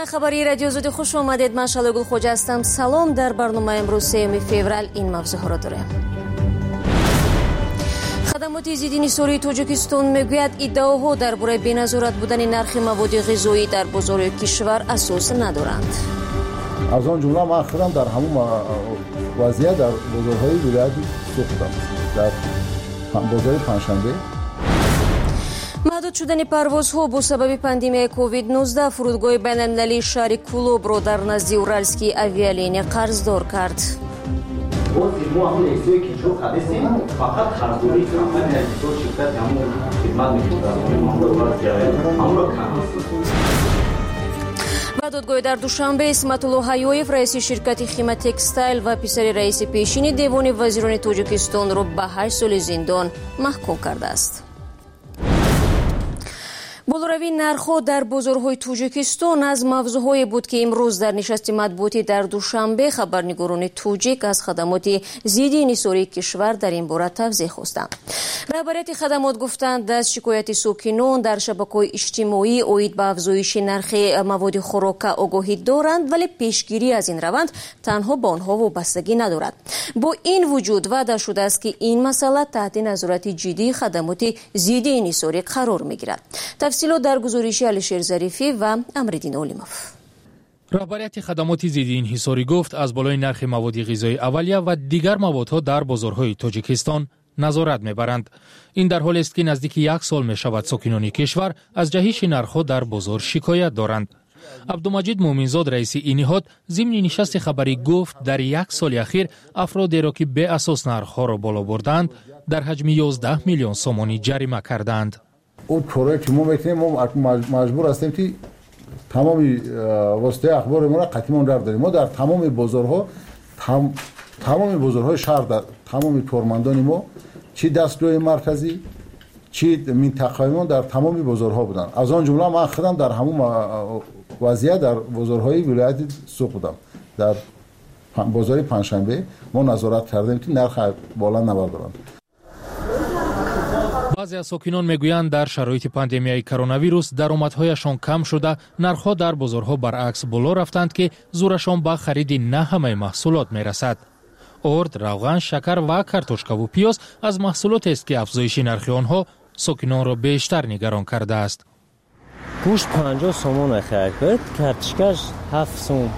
خبری رادیو زودی خوش آمدید. من شالگل خوجا هستم. سلام. در برنامه امروز 3 فوریه این موضوع را داریم. خدمات ضد سوری تاجیکستان میگوید ادعاها درباره بی‌نظارت بودن نرخ مواد غذایی در بازار کشور اساس ندارند. از آن جمله من خودم در همون وضعیت در بازارهای ولایت سوختم، در بازار پنجشنبه. محدود شدن پروازها با سبب پاندمیای کووید 19 فرودگاه بین‌المللی شهر کولوب را در نزد اورالسکی آویالینی قرضدار کرد. فقط قرضداری کمپانی شرکت همون خدمت و دادگاه در دوشنبه اسمت‌الله حیویев رئیس شرکت خیمه تکستایل و پسر رئیس پیشین دیوان وزیران تاجیکستان را به 8 سال زندان محکوم کرده است. بالاروی نرخ‌ها در بازارهای تاجیکستان از موضوعهایی بود که امروز در نشست مطبوعاتی در دوشنبه خبرنگاران تاجیک از خدمات ضد انحصاری کشور در این باره توضیح خواستند. رهبریت خدمات گفتند از شکایت ساکنان در شبکه‌های اجتماعی اوید به افزایش نرخ مواد خوراک آگاهی دارند، ولی پیشگیری از این روند تنها به آنها وابستگی ندارد. با این وجود وعده شده است که این مسئله تحت نظارت جدی خدمات ضد انحصاری قرار می‌گیرد. تفصیلات در گزارش علیشیر ظریفی و امردین اولیموف. رهبریت خدمات ضد انحصاری گفت از بالای نرخ مواد غذایی اولیه و دیگر موادها در بازارهای تاجیکستان نظارت میبرند. این در حالی است که نزدیک 1 سال می شود ساکنان کشور از جهش نرخ‌ها در بازار شکایت دارند. عبدالمجید مومنزاد رئیس این نهاد ضمن نشست خبری گفت در 1 سال اخیر افرادی را که به اساس نرخ‌ها را بالا بردند در حجم 11 میلیون سومانی جریمه کردند. اون کاری که ما میکنیم ما مجبور هستیم که تمام واسطه اخبار ما را قطعی داریم. ما در تمام بازارها تمام بازارهای شهر در تمام کارمندان ما چی دستگاه مرکزی چی منطقه‌ای ما در تمام بازارها بودن. از آن جمله من خودم در همون وضعیت در بازارهای ولایت سوق بودم. در بازار پنجشنبه ما نظارت کردیم که نرخ بالا نبردارند. بعضی از ساکنان میگویند در شرایط پاندمیای کرونا ویروس درآمدهایشان کم شده، نرخ‌ها در بازارها برعکس بالا رفتند که زورشان به خرید نه همه محصولات میرسد. ارد، روغن، شکر و کارتوشکا و پیاز از محصولات است که افزایش نرخ آنها ساکنان را بیشتر نگران کرده است. گوشت 50 سومون خرید کرد، کارتوشکاش 7 سوم،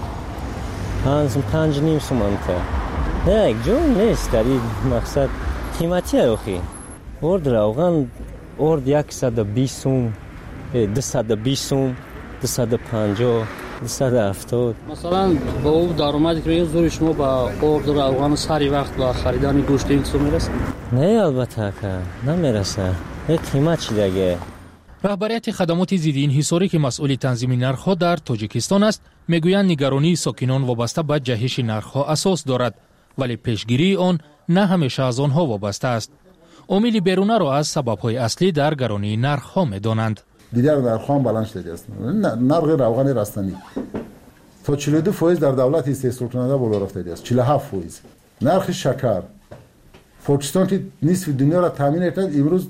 5.5 سوم کرد. نه یک جو نیست در این مقصد قیمتی اخی. ارد روغن ارد 120 سوم، 220 سوم، 250 270. مثلا با او درآمدی که زور شما با ارد روغن سری وقت با خریدن گوشت این سوم میرسه؟ نه البته که نمیرسه. قیمت چی دیگه؟ رهبریت خدمات ضد انحصاری که مسئول تنظیم نرخ‌ها در تاجیکستان است میگویند نگرانی ساکنان وابسته به جهش نرخ‌ها اساس دارد، ولی پیشگیری آن نه همیشه از آنها وابسته است. عامل بیرونه را از سبب‌های اصلی در گرانی نرخ‌ها می‌دانند. دیگر نرخ‌ها بلند شده است. نرخ روغن رستنی تا 42% در دولت استحصال کننده بالا رفته است. 47%. نرخ شکر پاکستان که نصف دنیا را تامین کرد امروز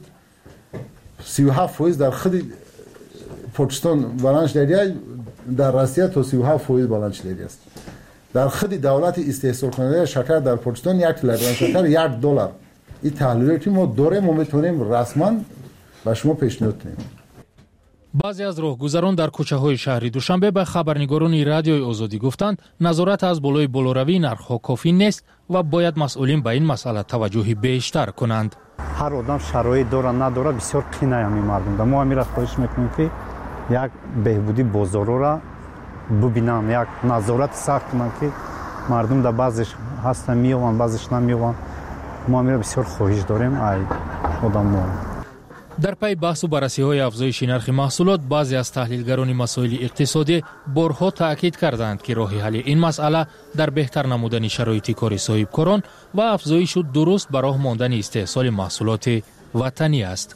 37% در خود پاکستان بلند شده، در روسیه تا 37% بلند شده است. در خود دولت استحصال کننده شکر در پاکستان 1 کیلوگرم شکر $1. این تحلیلی که ما داریم ما میتونیم رسما به شما پیشنهاد کنیم. بعضی از راهگذران در کوچه‌های شهر دوشنبه به خبرنگاران رادیوی آزادی گفتند نظارت از بالای بالاروی نرخ‌ها کافی نیست و باید مسئولین به این مسئله توجه بیشتر کنند. هر آدم شرایط داره نداره بسیار قینه همین مردم ده. ما امیر خواهش میکنیم که یک بهبودی بازارا را ببینن، یک نظارت سخت کنن که مردم در بعضش هستن میوان بعضش نمیوان. ما امیر بسیار خواهش داریم ای آدم ما. در پی بحث و بررسی‌های افزایش نرخ محصولات بعضی از تحلیلگران مسائل اقتصادی بارها تاکید کردند که راه حل این مسئله در بهتر نمودن شرایط کار صاحبکاران و افزایش درست به راه ماندن استحصال محصولات وطنی است.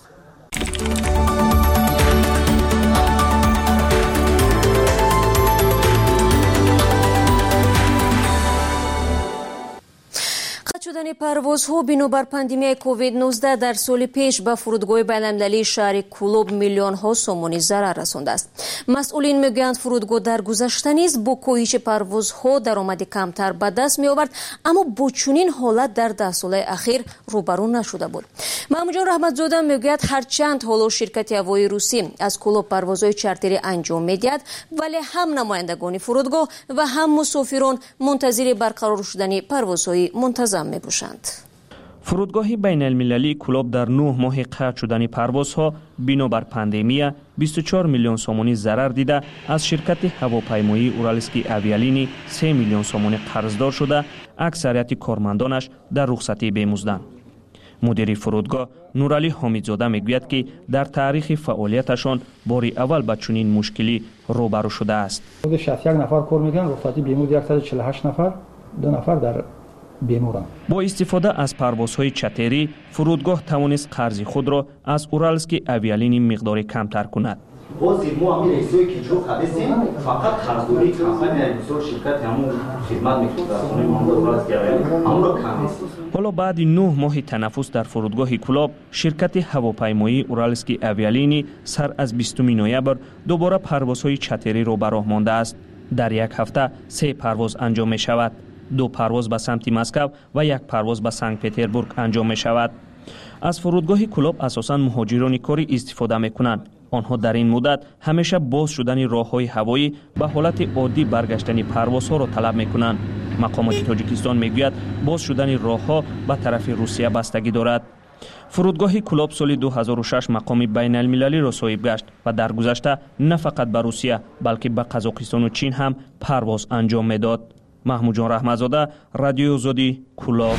شدن پروازها بنابر پاندمیای کووید 19 در سال پیش به فرودگاه بین‌المللی شهر کولوب میلیون ها سومونی ضرر رسانده است. مسئولین میگویند فرودگاه در گذشته نیز با کاهش پروازها درآمد کمتر به دست می آورد، اما با چنین حالت در 10 سال اخیر روبرو نشده بود. محمود جان رحمتزاده میگوید هرچند حالا شرکت هوایی روسی از کولوب پروازهای چارتری انجام میدهد، ولی هم نمایندگان فرودگاه و هم مسافران منتظر برقرار شدن پروازهای منتظم میباشند. فرودگاه بین المللی کولوب در 9 ماه قطع شدن پروازها بنابر پاندمی 24 میلیون سومونی ضرر دیده از شرکت هواپیمایی اورالسکی اویالینی 3 میلیون سومونی قرضدار شده، اکثریت کارمندانش در رخصتی بیمزدند. مدیر فرودگاه نورعلی حمیدزاده میگوید که در تاریخ فعالیتشان بار اول با چنین مشکلی روبرو شده است. 61 نفر کار میکنن، رخصتی بیمود 148 نفر، 2 نفر در بیمورند. با استفاده از پروازهای چارتری فرودگاه توانست قرض خود را از اورالسکی اویالینی مقداری کمتر کند. بازی ما همین رئیسوی که چوب هستیم فقط قرضداری کمپانی رئیسور شرکت همون خدمت میکنه در خونه ما اورالسکی اویالینی همون را کم است. حالا بعد 9 ماه تنفس در فرودگاه کولوب شرکت هواپیمایی اورالسکی اویالینی سر از 20 نوامبر دوباره پروازهای چارتری را به راه مانده است. در یک هفته 3 پرواز انجام می شود. 2 پرواز به سمت مسکو و 1 پرواز به سنت پترزبورگ انجام می شود. از فرودگاه کولوب اساساً مهاجران کاری استفاده می کنند. آنها در این مدت همیشه باز شدن راههای هوایی به حالت عادی برگشتن پروازها را طلب می کنند. مقامات تاجیکستان می گوید باز شدن راهها به طرف روسیه بستگی دارد. فرودگاه کولوب سال 2006 مقام بین المللی را صاحب گشت و در گذشته نه فقط به روسیه بلکه به قزاقستان و چین هم پرواز انجام میداد. محمود جان رحمتزاده، رادیو آزادی، کولوب.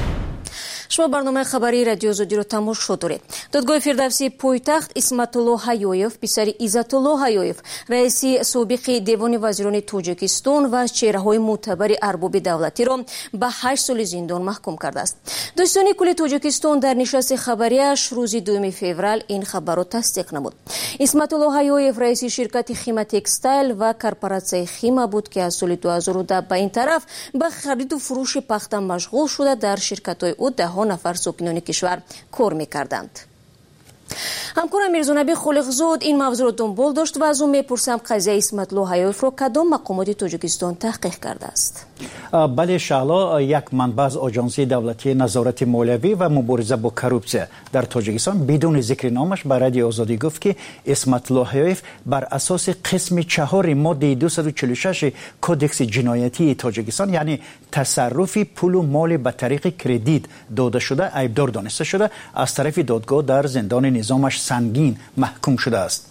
شما برنامه خبری رادیو آزادی رو تماشا دارید. دادگاه فردوسی پایتخت اسمتالله حیویف پسر عزتالله حیویف رئیس سابق دیوان وزیران تاجیکستان و چهره‌های معتبر ارباب دولتی را به 8 سال زندان محکوم کرده است. دادستان کل تاجیکستان در نشست خبریش روز 2 فوریه این خبر را تصدیق نمود. اسمتالله حیویف رئیس شرکت خیمه تکستایل و کارپوراسیون خیمه بود که از سال 2010 به این طرف به خرید و فروش پخته مشغول شده در شرکت‌های او نفر ساکنان کشور کار می‌کردند. همکارم میرزانبی خالقزاد این موضوع را دنبال داشت و از او میپرسم قضیه اسمتالله حیویف را کدام مقامات تاجیکستان تحقیق کرده است؟ بله شعلا، یک منبع از آژانسی دولتی نظارت مالیوی و مبارزه با کروپسیون در تاجیکستان بدون ذکر نامش به رادیو آزادی گفت که اسمتالله حیویف بر اساس قسم 4 ماده 246 کدکس جنایتی تاجیکستان یعنی تصرف پول و مال به طریق کردیت داده شده عیبدار دانسته شده از طرف دادگاه در زندان نظامش سنگین محکوم شده است.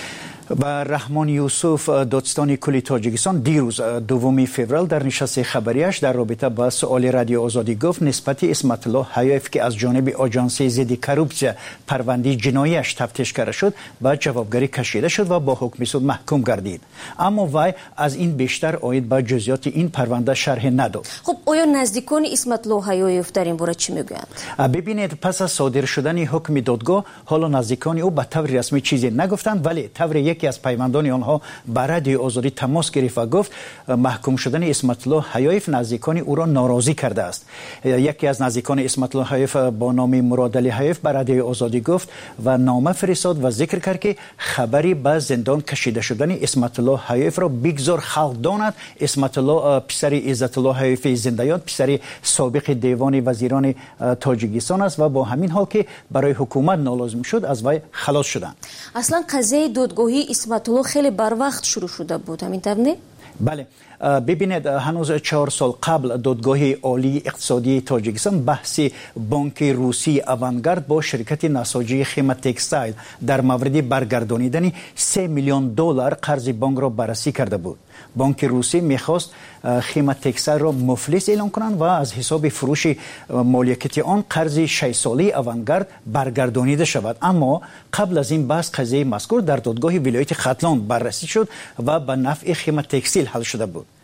و رحمان یوسف دادستان کل تاجیکستان دیروز 2 فوریه در نشست خبریش در رابطه با سؤال رادیو آزادی گفت نسبت اسمتالله حیویف که از جانب آژانس ضد کروپسیون پرونده جناییش تفتیش کرده شد و جوابگری کشیده شد و با حکم صادر محکوم گردید، اما وی از این بیشتر آید به جزئیات این پرونده شرح نداد. خب آیا نزدیکان اسمتالله حیویف در این باره چی میگویند؟ ببینید، پس از صادر شدن حکم دادگاه حالا نزدیکان او به طور رسمی چیزی نگفتند، ولی طور یکی از پیوندان آنها به رادیو آزادی تماس گرفت و گفت محکوم شدن اسمتالله حیویف نزدیکان او را ناراضی کرده است. یکی از نزدیکان اسمتالله حیویف با نام مرادعلی حیویف به رادیو آزادی گفت و نامه فرستاد و ذکر کرد که خبری به زندان کشیده شدن اسمتالله حیویف را بگذار خلق داند. اسمتالله پسر عزتالله حیویف زنده‌یاد پسر سابق دیوان وزیران تاجیکستان است و با همین حال که برای حکومت نالازم شد از وی خلاص شدند. اصلا قضیه دادگاهی اسمتالله خیلی بر وقت شروع شده بود، همین طور؟ بله، ببینید هنوز 4 سال قبل دادگاه عالی اقتصادی تاجیکستان بحث بانک روسی اوانگارد با شرکت نساجی خیمه تکستایل در مورد برگردانیدن 3 میلیون دلار قرض بانک را بررسی کرده بود. بانک روسی میخواست خیمه تکستایل را مفلس اعلام کنند و از حساب فروش مالکیت آن قرض 6 ساله اوانگارد برگردانیده شود، اما قبل از این بحث قضیه مذکور در دادگاه ولایت ختلان بررسی شد و به نفع خیمه تکستایل حل شده بود.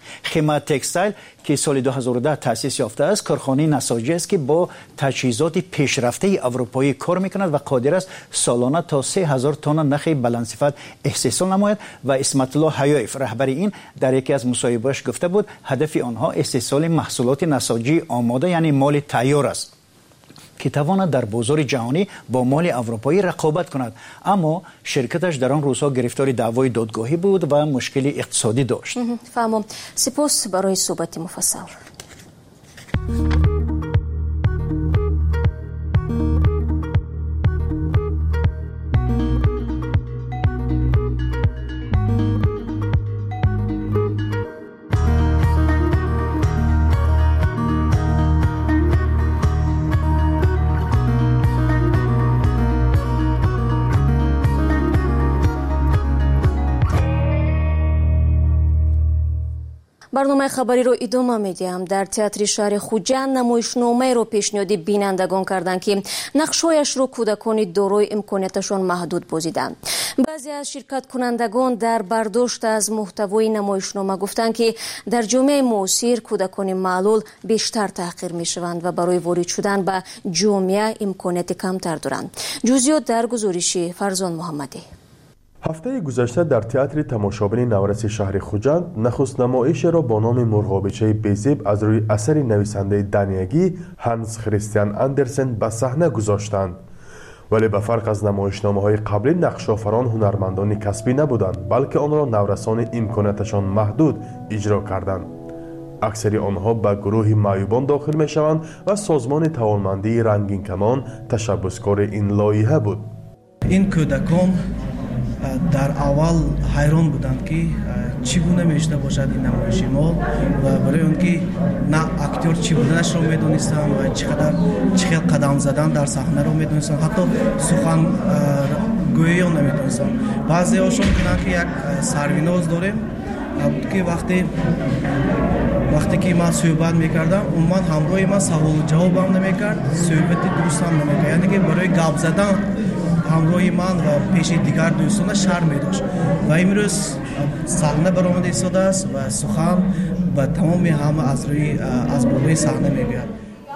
خیمه تکستایل که سال 2010 تأسیس یافته است کارخانه نساجی است که با تجهیزات پیشرفته اروپایی کار میکند و قادر است سالانه تا 3000 تن نخ بلندصفت استحصال نماید و اسمت الله حیایف رهبر این در یکی از مصاحبه‌اش گفته بود هدف آنها استحصال محصولات نساجی آماده یعنی مال تیار است که تواند در بازار جهانی با مال اروپایی رقابت کند، اما شرکتش در آن روزها گرفتار دعوای دادگاهی بود و مشکل اقتصادی داشت. فهمم. سپاس برای صحبت مفصل. برنامه خبری رو ادامه میدیم. در تئاتر شهر خوجند نمایشنامه رو پیشنهاد بینندگان کردند که نقش‌هایش رو کودکان دارای امکاناتشان محدود بازیدند. بعضی از شرکت کنندگان در برداشت از محتوای نمایشنامه گفتند که در جامعه معاصر کودکان معلول بیشتر تحقیر میشوند و برای وارد شدن به جامعه امکانات کمتر دارند. جزئیات در گزارش فرزان محمدی. هفته گذشته در تئاتر تماشابین نورس شهر خوجند نخست نمایش را با نام مرغابچه بیزیب از روی اثر نویسنده دانیگی هانس کریستیان اندرسن به صحنه گذاشتند. ولی به فرق از نمایشنامه‌های قبلی نقش‌آفران هنرمندان کسبی نبودند، بلکه آن را نورسان امکاناتشان محدود اجرا کردند. اکثر آنها به گروه معیوبان داخل می‌شوند و سازمان توانمندی رنگین کمان تشبسکار این لایحه بود. این کودکان در اول حیران بودند که چگونه میشده باشد این نمایش ما و برای اون که نه اکتور چی بودنش رو میدونستن و چقدر قدم زدن در صحنه رو میدونستن، حتی سخن گویی رو نمیدونستن. بعضی هاشون کنن که یک سرویناز داریم که وقتی که من صحبت میکردم اون من همراه من سوال و جواب هم نمیکرد، صحبت درست هم نمیکرد، یعنی که برای گپ زدن همراه من و پیش دیگر دوستان شرم داشت و امروز صحنه برآمده ایستاده است و سخن و تمام همه از بالای صحنه میگوید.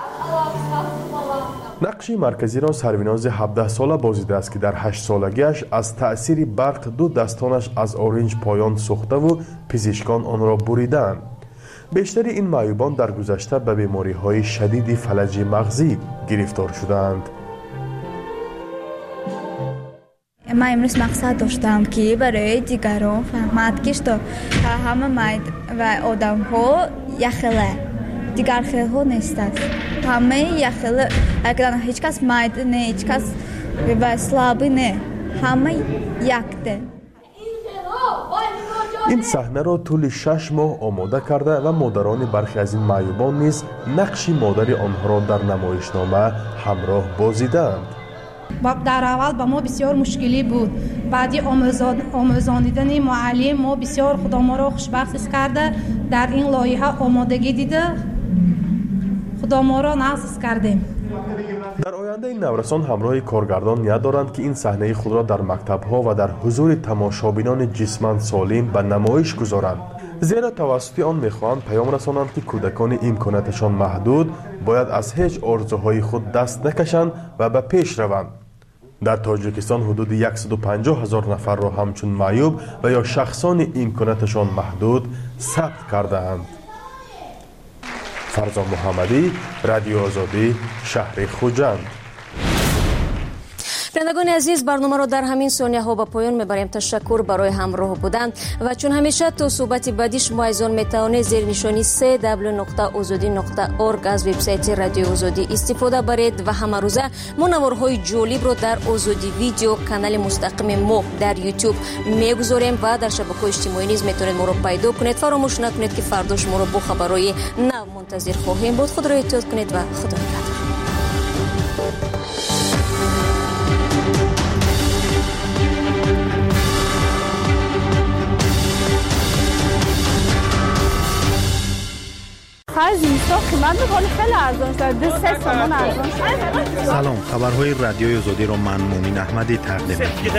نقش مرکزی را سرویناز 17 ساله بازیده است که در 8 سالگیش از تأثیر برق دو دستانش از اورنج پایان سوخته و پزشکان آن را بریدند. بیشتر این معیوبان در گذشته به بیماری‌های شدید فلج مغزی گرفتار شدند. من امروز مقصد داشتم که برای دیگران فهمد که همه مرد و آدم ها یخله دیگر خیل ها نیستند، همه یخله، اگر هیچ کس مرد نه، هیچ کس و سلابی نه، همه یکده. این صحنه را طول 6 ماه آماده کرده و مادران برخی از این معیوبان نیز نقش مادر آنها را در نمایشنامه همراه بازیدند. در اول با ما بسیار مشکلی بود، بعدی آموزاندن معلم ما بسیار خدا ما را خوشبخت کرده، در این لایحه آمادگی دیده خدا ما را نصب کردیم. در آینده این نورسان همراه کارگردان نیت دارند که این صحنه خود را در مکتب‌ها و در حضور تماشابینان جسماند سالم به نمایش گذارند، زیرا توسط آن می‌خواهند پیام رسانند که کودکان امکاناتشان محدود باید از هیچ آرزوهای خود دست نکشند و به پیش روند. در تاجیکستان حدود 150,000 نفر را همچون معیوب و یا شخصان امکاناتشان محدود ثبت کرده‌اند. فرزان محمدی، رادیو آزادی، شهر خوجند. بینندگان عزیز، برنامه را در همین ثانیه ها به پایان میبریم. تشکر برای همراه بودن و چون همیشه تا صحبت بعدی شما ایزان میتوانید زیر نشانی www.azadi.org از وبسایت رادیو آزادی استفاده برید و همه روزه منورهای جالب رو در آزادی ویدیو کانال مستقیم ما در یوتیوب میگذاریم و در شبکه‌های اجتماعی نیز میتونید ما رو پیدا کنید. فراموش نکنید که فردا شما رو با خبرهای نو منتظر خواهیم بود. خود را احتیاط کنید و خدا نگهدار. خرج اینستا قیمت میکنه خیلی ارزان شده 3 تومان ارزان شده. سلام، خبرهای رادیوی آزادی رو من مومین احمدی تقدیم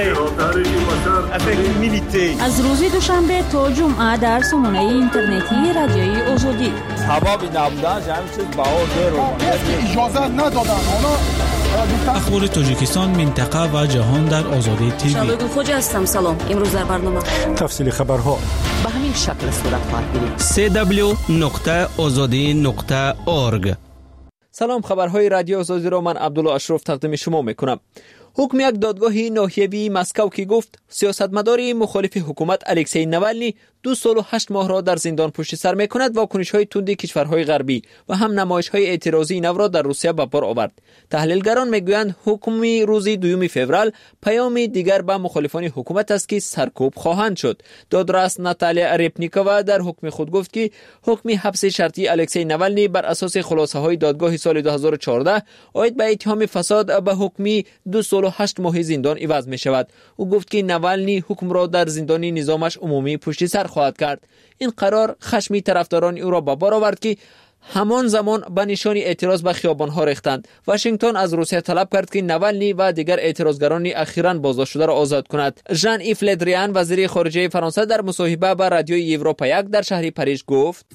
می‌کنم. از روز دوشنبه تا جمعه در سامانه اینترنتی رادیوی آزادی. حبابی نبودن همین چیز بها دیر اجازه ندادن. اخبار تاجیکستان، منطقه و جهان در آزادی تیوی. شبگون خوجا هستم. سلام. امروز در برنامه تفصیل خبرها به همین شکل صورت خواهد گرفت. www.azadi.org. سلام، خبرهای رادیو آزادی را من عبدالله اشرف تقدیم شما میکنم. حکم یک دادگاه ناحیوی مسکو که گفت سیاستمدار مخالف حکومت الکسی نوالنی 2 سال و 8 ماه را در زندان پشت سر میکند. واکنش‌های تند کشورهای غربی و هم نمایش‌های اعتراضی نو را در روسیه به بار آورد. تحلیلگران میگویند حکم روز 2 فوریه پیام دیگر به مخالفان حکومت است که سرکوب خواهند شد. دادرس ناتالیا ریپنیکووا در حکم خود گفت که حکم حبس شرطی الکسی نوالنی بر اساس خلاصه‌های دادگاه سال 2014 عاید به اتهام فساد به حکم 2 سال و 8 ماه زندان عوض می شود. او گفت که نوالنی حکم را در زندان نظامش عمومی پشت سر خواهد کرد. این قرار خشمی طرفداران او را به بار آورد که همان زمان به نشان اعتراض به خیابان‌ها ریختند. واشنگتن از روسیه طلب کرد که نوالنی و دیگر اعتراضگران اخیراً بازداشت شده را آزاد کند. ژان ایف لدریان وزیر خارجه فرانسه در مصاحبه با رادیوی اروپا 1 در شهر پاریس گفت: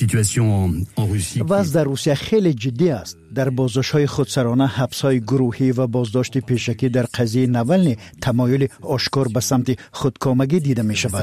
وضع در روسیه خیلی جدی است. در بازداشت‌های خودسرانه، حبس‌های گروهی و بازداشت پیشکی در قضیه نوالنی تمایل آشکار به سمت خودکامگی دیده می‌شود.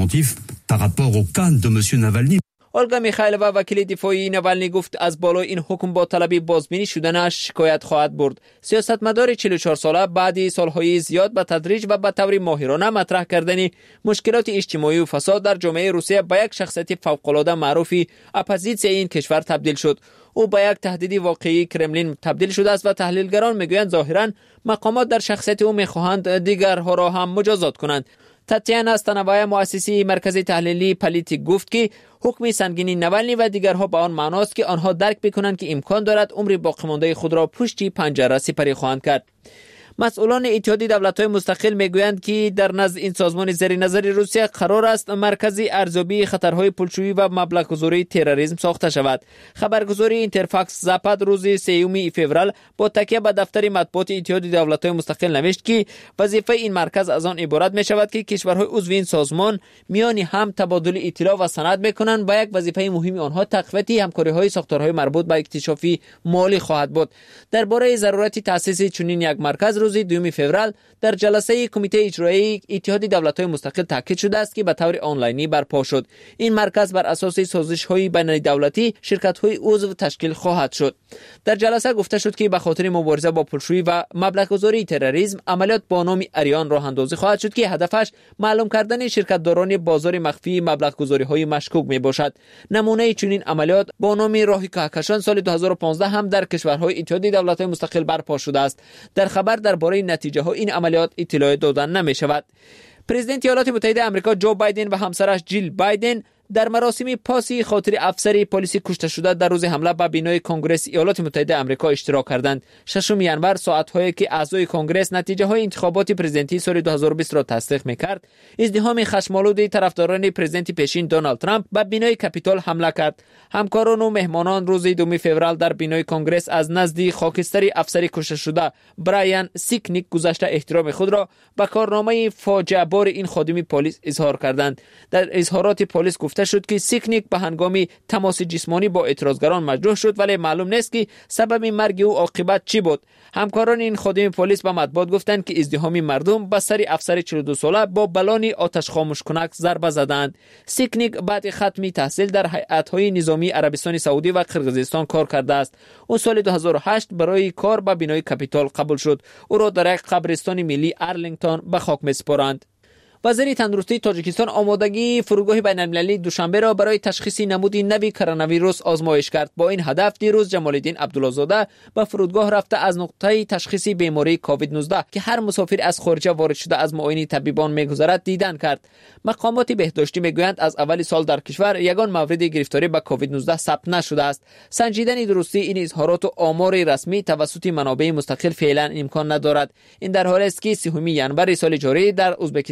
اولگا میخایلووا وکیل دفاعی نوالنی گفت از بالای این حکم با طلب بازبینی شدنش شکایت خواهد برد. سیاستمدار 44 ساله بعد سالهای زیاد به تدریج و به طور ماهرانه مطرح کردن مشکلات اجتماعی و فساد در جامعه روسیه به یک شخصیت فوق‌العاده معروفی اپوزیسیون این کشور تبدیل شد. او به یک تهدید واقعی کرملین تبدیل شده است و تحلیلگران میگویند ظاهراً مقامات در شخصیت او میخواهند دیگرها را هم مجازات کنند. تاتیانا استانوایه مؤسسه مرکز تحلیلی پالیتیک گفت که حکم سنگینی نوالنی و دیگرها به آن معناست که آنها درک بکنند که امکان دارد عمر باقی مانده خود را پشت پنجره سپری خواهند کرد. مسئولان اتحادیه دولت‌های مستقل میگویند که در نزد این سازمان زیر نظر روسیه قرار است مرکز ارزیابی خطرهای پولشویی و مبلغ‌گذاری تروریسم ساخته شود. خبرگزاری اینترفاکس زاپاد روز 3 فوریه با تکیه به دفتر مطبوعات اتحادیه دولت‌های مستقل نوشت که وظیفه این مرکز از آن عبارت می‌شود که کشورهای عضو این سازمان میان هم تبادل اطلاع و سند می‌کنند. با یک وظیفه مهم آنها تقویت همکاری‌های ساختارهای مربوط به اکتشاف مالی خواهد بود. درباره ضرورت تأسیس چنین یک مرکز روز 2 فوریه در جلسه کمیته اجرایی اتحادیه دولت‌های مستقل تاکید شده است که به طور آنلاینی برپا شد. این مرکز بر اساس سازش‌های بین‌الدولتی شرکت‌های عضو تشکیل خواهد شد. در جلسه گفته شد که به خاطر مبارزه با پولشویی و مبلغ‌گذاری تروریسم عملیات با نام اریان راه اندازی خواهد شد که هدفش معلوم کردن شرکت‌داران بازار مخفی مبلغ‌گذاری‌های مشکوک میباشد. نمونه چنین عملیات با نام راه کهکشان سال 2015 هم در کشورهای اتحادیه دولت‌های مستقل برپا شده است. در خبر درباره نتیجه ها این عملیات اطلاع دادن نمی شود. پرزیدنت ایالات متحده آمریکا جو بایدن و همسرش جیل بایدن در مراسم پاسی خاطر افسر پلیس کشته شده در روز حمله به بینای کنگره ایالات متحده آمریکا اشتراک کردند. 6 ژانویه ساعت‌هایی که اعضای کنگره نتیجه های انتخابات پرزیدنتی سال 2020 را تصدیق می‌کرد، ازدحام خشم‌آلود طرفداران پرزیدنت پیشین دونالد ترامپ به بینای کاپیتول حمله کرد. همکاران و مهمانان روز 2 فوریه در بینای کنگره از نزد خاکستر افسر کشته شده برایان سیکنیک گذشته احترام خود را به کارنامه فاجعه بار این خادم پلیس اظهار کردند. در اظهارات پلیس گفته شد که سیکنیک به هنگام تماس جسمانی با اعتراضگران مجروح شد ولی معلوم نیست که سبب مرگ او عاقبت چی بود. همکاران این خادم پلیس به مطبوعات گفتند که ازدحام مردم به سر افسر 42 ساله با بلان آتش خاموش کنک ضربه زدند. سیکنیک بعد ختم تحصیل در هیئت‌های نظامی عربستان سعودی و قرقیزستان کار کرده است. او سال 2008 برای کار به بینای کاپیتول قبول شد. او را در یک قبرستان ملی ارلینگتون به خاک می‌سپارند. وزیر تندرستی تاجیکستان آمادگی فرودگاه بین‌المللی دوشنبه را برای تشخیص نمود نوی کرونا ویروس آزمایش کرد. با این هدف دیروز جمال الدین عبدالله‌زاده به فرودگاه رفته از نقطه تشخیص بیماری کووید 19 که هر مسافر از خارج وارد شده از معاینه طبیبان می‌گذرد دیدن کرد. مقامات بهداشتی میگویند از اول سال در کشور یگان مورد گرفتاری به کووید 19 ثبت نشده است. سنجیدن درستی این اظهارات و آمار رسمی توسط منابع مستقل فعلا امکان ندارد. این در حالی است که 3 ژانویه سال جاری در ازبکستان از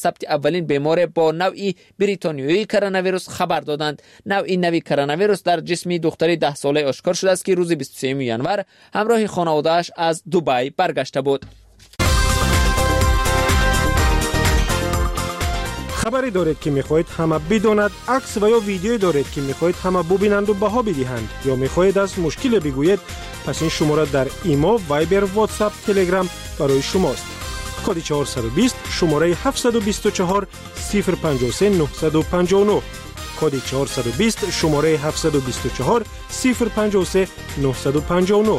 ثبت اولین بیمار با نوعی بریتانیایی کرونا ویروس خبر دادند. نوعی نوی کرونا ویروس در جسم دختری 10 ساله آشکار شده است که روز 23 ژانویه همراه خانواده‌اش از دبی برگشته بود. خبری دارید که میخواهید همه بداند، عکس و یا ویدیویی دارید که میخواهید همه ببینند و بها بدهند، یا میخواهید از مشکل بگویید، پس این شماره در ایما، وایبر، واتساپ، تلگرام برای شماست. کد 420 شماره 724 053 959. کد 420 شماره 724 053 959.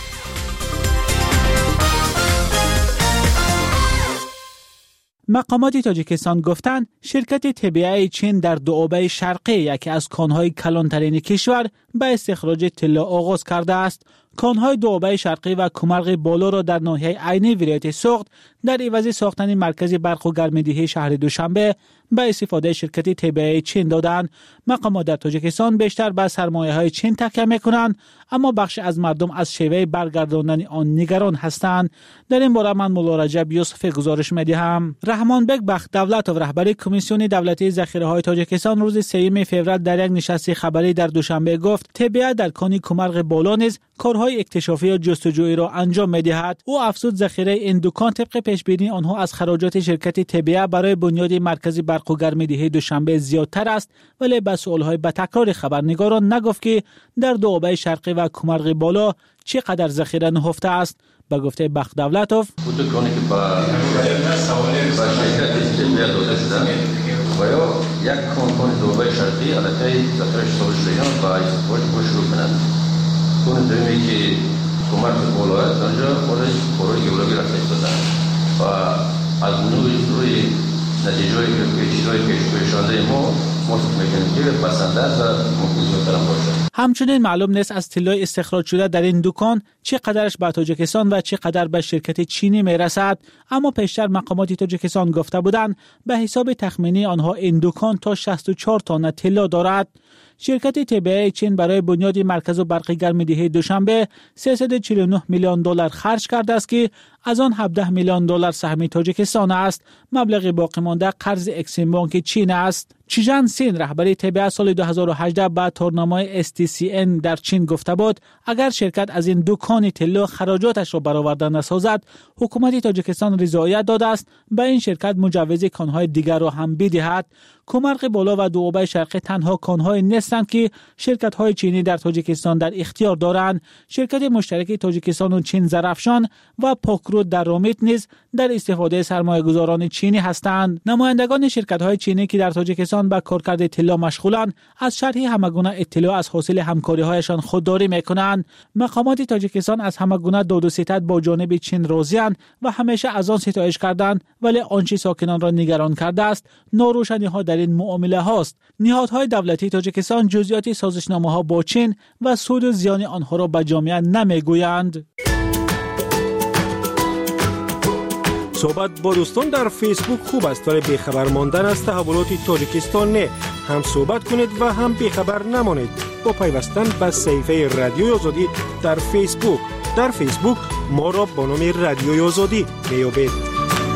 مقامات تاجیکستان گفتند شرکت TBI چین در دوآبه شرقی، یکی از کانهای کلانترین کشور، به استخراج طلا آغاز کرده است. کانهای دوآبه شرقی و کمرغ بالا را در ناحیه عینی ولایت سوخت در عوض ساختن مرکز برق و گرم‌دهی شهر دوشنبه به استفاده شرکت TBI چین دادند. مقامات در تاجیکستان بیشتر به سرمایه‌های چین تکیه می‌کنند، اما بخش از مردم از شیوه برگرداندن آن نگران هستند. در این باره من مولا رجب یوسفی گزارش می‌دهم. رحمان بک بخت‌دولتوف رهبر کمیسیون دولتی ذخیره‌های تاجیکستان روز 3 فوریه در یک نشست خبری در دوشنبه گفت TBI در کان کمرغ بالا نیز کارهای اکتشافی و جستجویی را انجام می‌دهد. او افزود ذخیره این دکان طبق پیش‌بینی آنها از خراجات شرکت TBI برای بنیاد مرکز برق و گرم‌دهی دوشنبه زیادتر است، ولی به سوال‌های به تکرار خبرنگاران نگفت که در دوآبه شرقی و کمرغ بالا چقدر ذخیره نهفته است. به گفته بخت‌دولتوف دکانی که با شرکت TBI داده شده و یا یک کان دوآبه شرقی البته ذخیره‌اش سالشیان و استفاده شروع کنند. کان دومی که کمرغ بالا است آنجا خودش برای گیولوژی را فرستادن و از روی نتیجه‌ای که چیزایی که پیش‌آمده ما می‌گن که بسنده است و ممکن زیادتر باشه. همچنین معلوم نیست از طلای استخراج شده در این دکان چقدرش به تاجیکستان و چقدر به شرکت چینی میرسد، اما پیشتر مقامات تاجیکستان گفته بودند به حساب تخمینی آنها این دکان تا 64 تن طلا دارد. شرکت TBI چین برای بنیاد مرکز برق گرم‌دهی دوشنبه 349 میلیون دلار خرج کرده است که از آن 17 میلیون دلار سهم تاجیکستان است. مبلغ باقی مانده قرض اکسیم بانک چین است. چیجان سین رهبری TBI سال 2018 با تورنمای STCN در چین گفته بود اگر شرکت از این دکان طلا خراجاتش را برآورده نسازد، حکومت تاجیکستان رضایت داده است به این شرکت مجوز کانهای دیگر را هم بدهد. کمرغ بالا و دوآبه شرقی تنها کانهای نیستند که شرکت‌های چینی در تاجیکستان در اختیار دارند. شرکت مشترک تاجیکستان و چین زرافشان و پاکرود در رامیت نیز در استفاده سرمایه‌گذاران چینی هستند. نمایندگان شرکت‌های چینی که در تاجیکستان به کارکرد طلا مشغولند از شرح همگونه اطلاع از حاصل همکاری‌هایشان خودداری می‌کنند. مقامات تاجیکستان از همگونه داد و ستد با جانب چین راضی‌اند و همیشه از آن ستایش کردند، ولی آنچه ساکنان را نگران کرده است ناروشنی‌ها در این معامله هاست. نهادهای دولتی تاجیکستان جزئیات سازشنامه‌ها با چین و سود و زیان آنها را به جامعه نمیگویند. صحبت با دوستان در فیسبوک خوب است، ولی بیخبر ماندن از تحولات تاجیکستان نه. هم صحبت کنید و هم بیخبر نمانید با پیوستن به صفحه رادیوی آزادی در فیسبوک. در فیسبوک ما را با نام رادیوی آزادی میابید.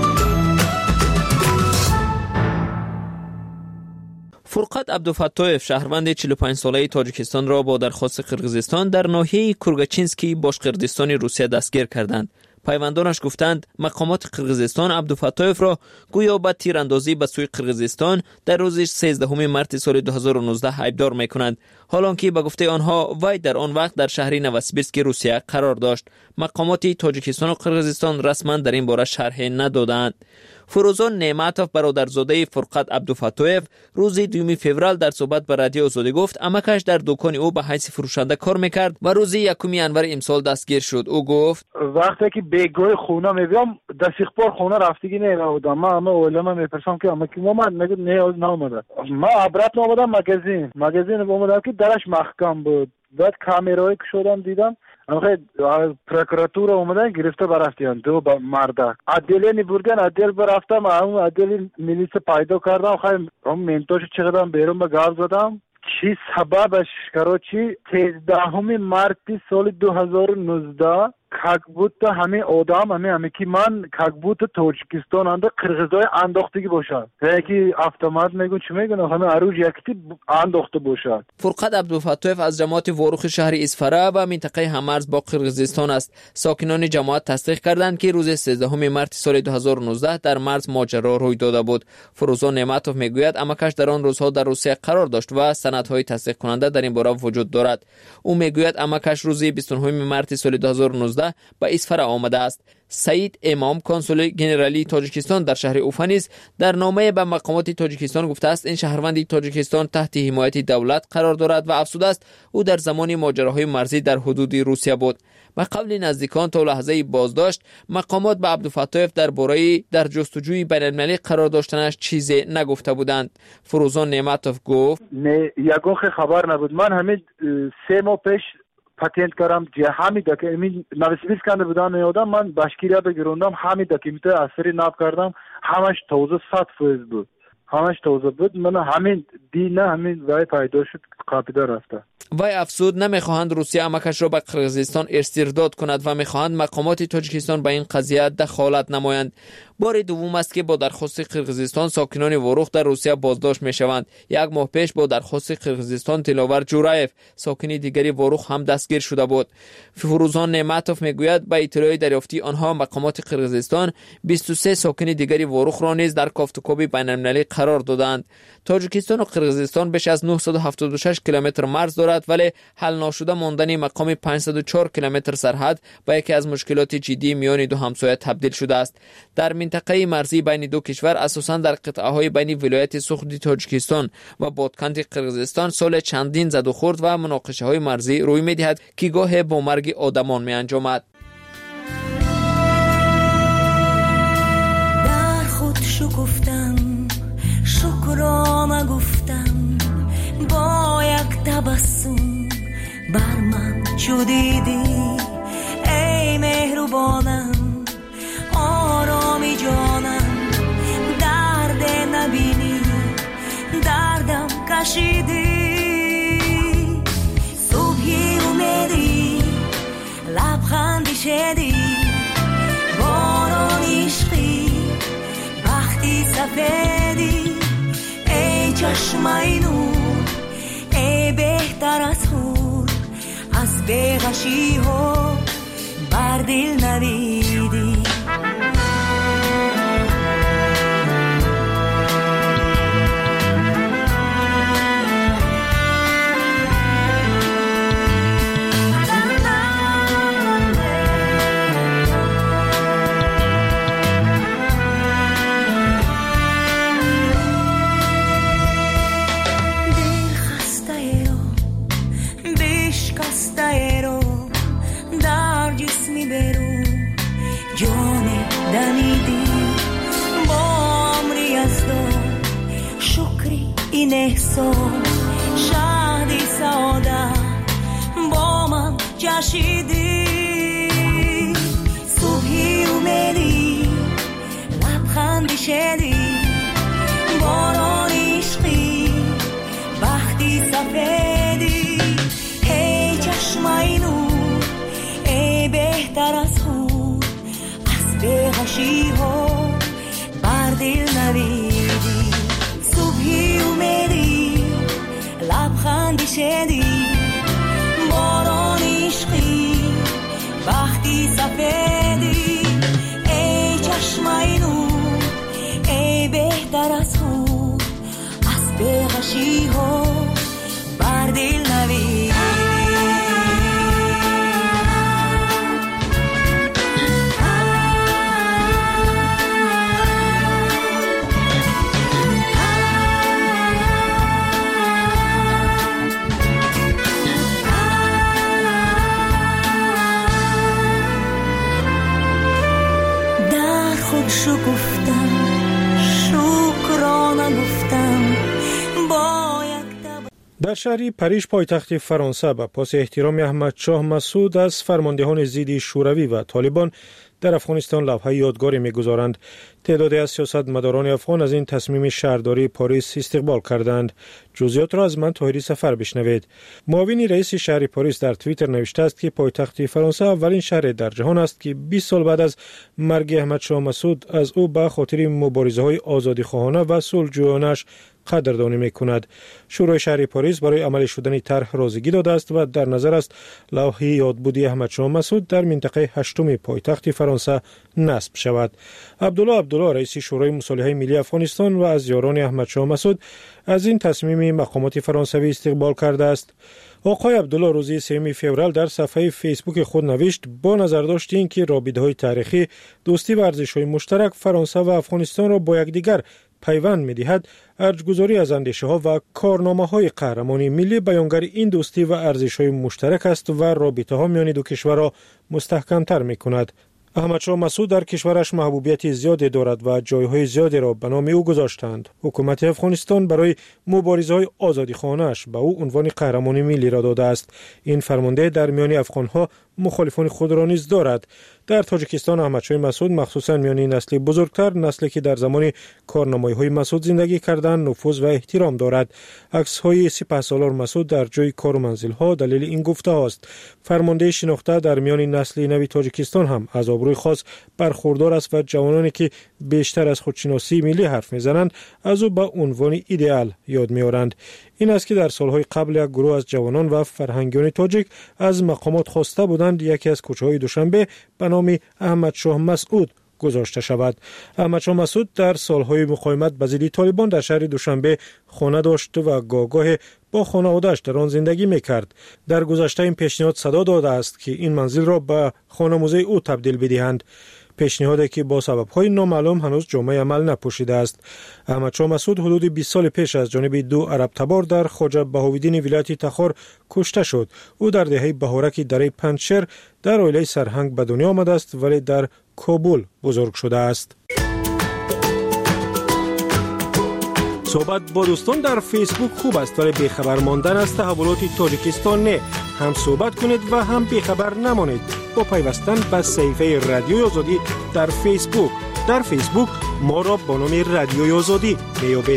فرقت عبدالفتاح شهروند 45 ساله تاجیکستان را با درخواست قرقیزستان در ناحیه کورگاچینسکی باشقردستان روسیه دستگیر کردند. پیوندانش گفتند مقامات قرقیزستان عبدالفتاح را گویا به تیراندازی به سوی قرقیزستان در روز 13 مارس سال 2019 ایبدار میکنند، حالانکه به گفته آنها وی در آن وقت در شهر نوسیبیرسک روسیه قرار داشت. مقامات تاجیکستان و قرقیزستان رسما در این باره شرح ندادند. فروزان نعمتوف برادرزاده فرقت عبدالفتاح روز 2 فوریه در صحبت با رادیو آزادی گفت امکش در دکان او به حیث فروشنده کار میکرد و روز 1 ژانویه امسال دستگیر شد. او گفت وقتی که بیگوی خونه میبیام دستیخبار خونه رفتگی نمیدم، من همه اولما میپرسم که اما که من میگه نه اومده، من عبرت نامدم مگزین اومدم که درش محکم بود. بعد کامیرایی که شدم دیدم آخه پروکراتور اومدن گرفته برفتیان دو مرده عدلی بردن عدل برفتم اون عدلی میلیس پیدا کردم خواهیم اون منتوش چقدر بیرون به گاز زدم. چی سببش کراچی 13 مارس سال 2019 کاکبوت همه آدم همه که من کاکبوت تاجیکستان اند قرغیزای انداختگی باشد یکی автомат میگن چی میگن همه عروج یکتی انداخته باشد. فرقت عبدالفتاح از جماعت واروخ شهر اسفره و منطقه همرز با قرغیزستان است. ساکنان جماعت تصدیق کردند که روز 13 مارس سال 2019 در مرز ماجرا روی داده بود. فروزان نعمتوف میگوید امکش در آن روزها در روسیه قرار داشت و سندهای تصدیق کننده در این باره وجود دارد. او میگوید امکش روز 29 مارس سال 2019 به اسفره آمده است. سعید امام کنسول ژنرالی تاجیکستان در شهر اوفا نیز در نامه به مقامات تاجیکستان گفته است این شهروند تاجیکستان تحت حمایت دولت قرار دارد و افزوده است او در زمان ماجراهای مرزی در حدود روسیه بود. به قول نزدیکان تا لحظه بازداشت مقامات به عبدالفتاح در جستجوی بین‌المللی قرار داشتنش چیزی نگفته بودند. فروزان نعمتوف گفت یگان خبر نبود. من همین 3 ماه پیش پاتنت کردم همیدا که این نویسنویس کنده بودن یادم من باشکیریا بگیروندم همیدا که میته اثری ناب کردم همش توزیع 100% بود. همش توزیع بود. من همین دینه همین وای پیدا شد قاپیده رفته. وای افسود نمیخواهند روسیه امکش را به قرغیزستان استرداد کند و میخواهند مقامات تاجیکستان به این قضیه دخالت نمایند. بار دوم است که با درخواست قرغیزستان ساکنان واروخ در روسیه بازداشت میشوند. 1 ماه پیش با درخواست قرغیزستان تلاور جورایف ساکن دیگری واروخ هم دستگیر شده بود. فروزان نعمتوف میگوید به اطلاع دریافتی آنها مقامات قرغیزستان 23 ساکن دیگری واروخ را نیز در کافتوکوب بین‌المللی قرار دادند. تاجیکستان و قرغیزستان بیش از 976 کیلومتر مرز دارد ولی حل نشده ماندن مقام 504 کیلومتر سرحد به یکی از مشکلات جدی میان دو همسایه تبدیل شده است. در منطقه مرزی بین دو کشور اساساً در قطعه‌های بین ولایت سوخت تاجیکستان و بادکنت قرغیزستان سال چندین زد و خورد و مناقشه‌های مرزی روی می‌دهد که گاه با مرگ آدمان می‌انجامد. در خود شکفتم شکرانه گفتم با یک تبسم بر من چو دیدی ای مهربانم آرامی جانم درد نبینی دردم کشیدی صبحی اومدی لبخندی شدی باران عشقی وقتی سفیدی ای چشمای نور ای بهتر از خود از بیغشی ها بر دل نویدی این احساس شادی سعادت با من جشیدی صبحی اومدی لبخندی شدی باران عشقی وقتی سفیدی ای چشمای نور ای بهتر از خود از بیغشی ها بر دل نویدی صبحی اومدی لبخندی شدی باران عشقی وقتی سفیدی ای چشمای نور ای بهتر از خود از بیغشی ها بر دل نویدی در شهر پاریس پایتخت فرانسه به پاس احترام احمدشاه مسعود از فرماندهان ضد شوروی و طالبان در افغانستان لوحه یادگاری می‌گذارند. تعدادی از سیاستمداران افغان از این تصمیم شهرداری پاریس استقبال کردند. جزئیات را از من طاهری سفر بشنوید. معاون رئیس شهر پاریس در توییتر نوشته است که پایتخت فرانسه اولین شهر در جهان است که 20 سال بعد از مرگ احمدشاه مسعود از او به خاطر مبارزه‌های آزادیخواهانه و صلح‌جویانه‌اش قدردانی می‌کند. شورای شهر پاریس برای عملی شدن طرح راضیگی داده است و در نظر است لوحه یادبودی احمدشاه مسعود در منطقه هشتم پایتخت فرانسه نصب شود. عبدالله رئیس شورای مصالحه ملی افغانستان و از یاران احمدشاه مسعود از این تصمیم مقامات فرانسوی استقبال کرده است. آقای عبدالله روز 3 فوریه در صفحه فیسبوک خود نوشت با نظرداشت اینکه رابطه‌های تاریخی، دوستی و ارزش‌های مشترک فرانسه و افغانستان را با یکدیگر پیوند می‌دهد، ارجگذاری از اندیشه‌ها و کارنامه‌های قهرمانی ملی بیانگر این دوستی و ارزش‌های مشترک است و رابطه‌ها میان دو کشور را مستحکم‌تر می‌کند. احمدشاه مسعود در کشورش محبوبیت زیادی دارد و جایهای زیادی را به نام او گذاشتند. حکومت افغانستان برای مبارزه‌های آزادیخواهانه‌اش به او عنوان قهرمان ملی را داده است. این فرمانده در میان افغان‌ها مخالفان خود را نیز دارد. در تاجیکستان احمدشاه مسعود مخصوصا میان نسل بزرگتر، نسلی که در زمان کارنامه‌های مسعود زندگی کردند، نفوذ و احترام دارد. عکس‌های سپهسالار مسعود در جای کار و منزل‌ها دلیل این گفته است. فرمانده شناخته در میان نسل نوی تاجیکستان هم از آبروی خاص برخوردار است و جوانانی که بیشتر از خودشناسی ملی حرف می‌زنند از او به عنوان ایدئال یاد می‌آورند. این است که در سالهای قبل یک گروه از جوانان و فرهنگیان تاجیک از مقامات خواسته بودند یکی از کوچه‌های دوشنبه به نام احمدشاه مسعود گذاشته شود. احمدشاه مسعود در سالهای مقاومت به ضد طالبان در شهر دوشنبه خانه داشت و گاه با خانواده‌اش در آن زندگی می‌کرد. در گذشته این پیشنهاد صدا داده است که این منزل را به خانه موزه او تبدیل بدهند. پیشنهادی که با سبب‌های نامعلوم هنوز جامعه عمل نپوشیده است. احمدشاه مسعود حدود 20 سال پیش از جانب دو عرب تبار در خواجه بهاوالدین ولایت تخار کشته شد. او در دهه بهارک دره پنجشیر در عائله سرهنگ به دنیا آمده است ولی در کابل بزرگ شده است. صحبت با دوستان در فیسبوک خوب است ولی بیخبر ماندن از تحولات تاجیکستان نه. هم صحبت کنید و هم بیخبر نمانید با پیوستن به صفحه رادیوی آزادی در فیسبوک. در فیسبوک ما را با نام رادیوی آزادی میابید.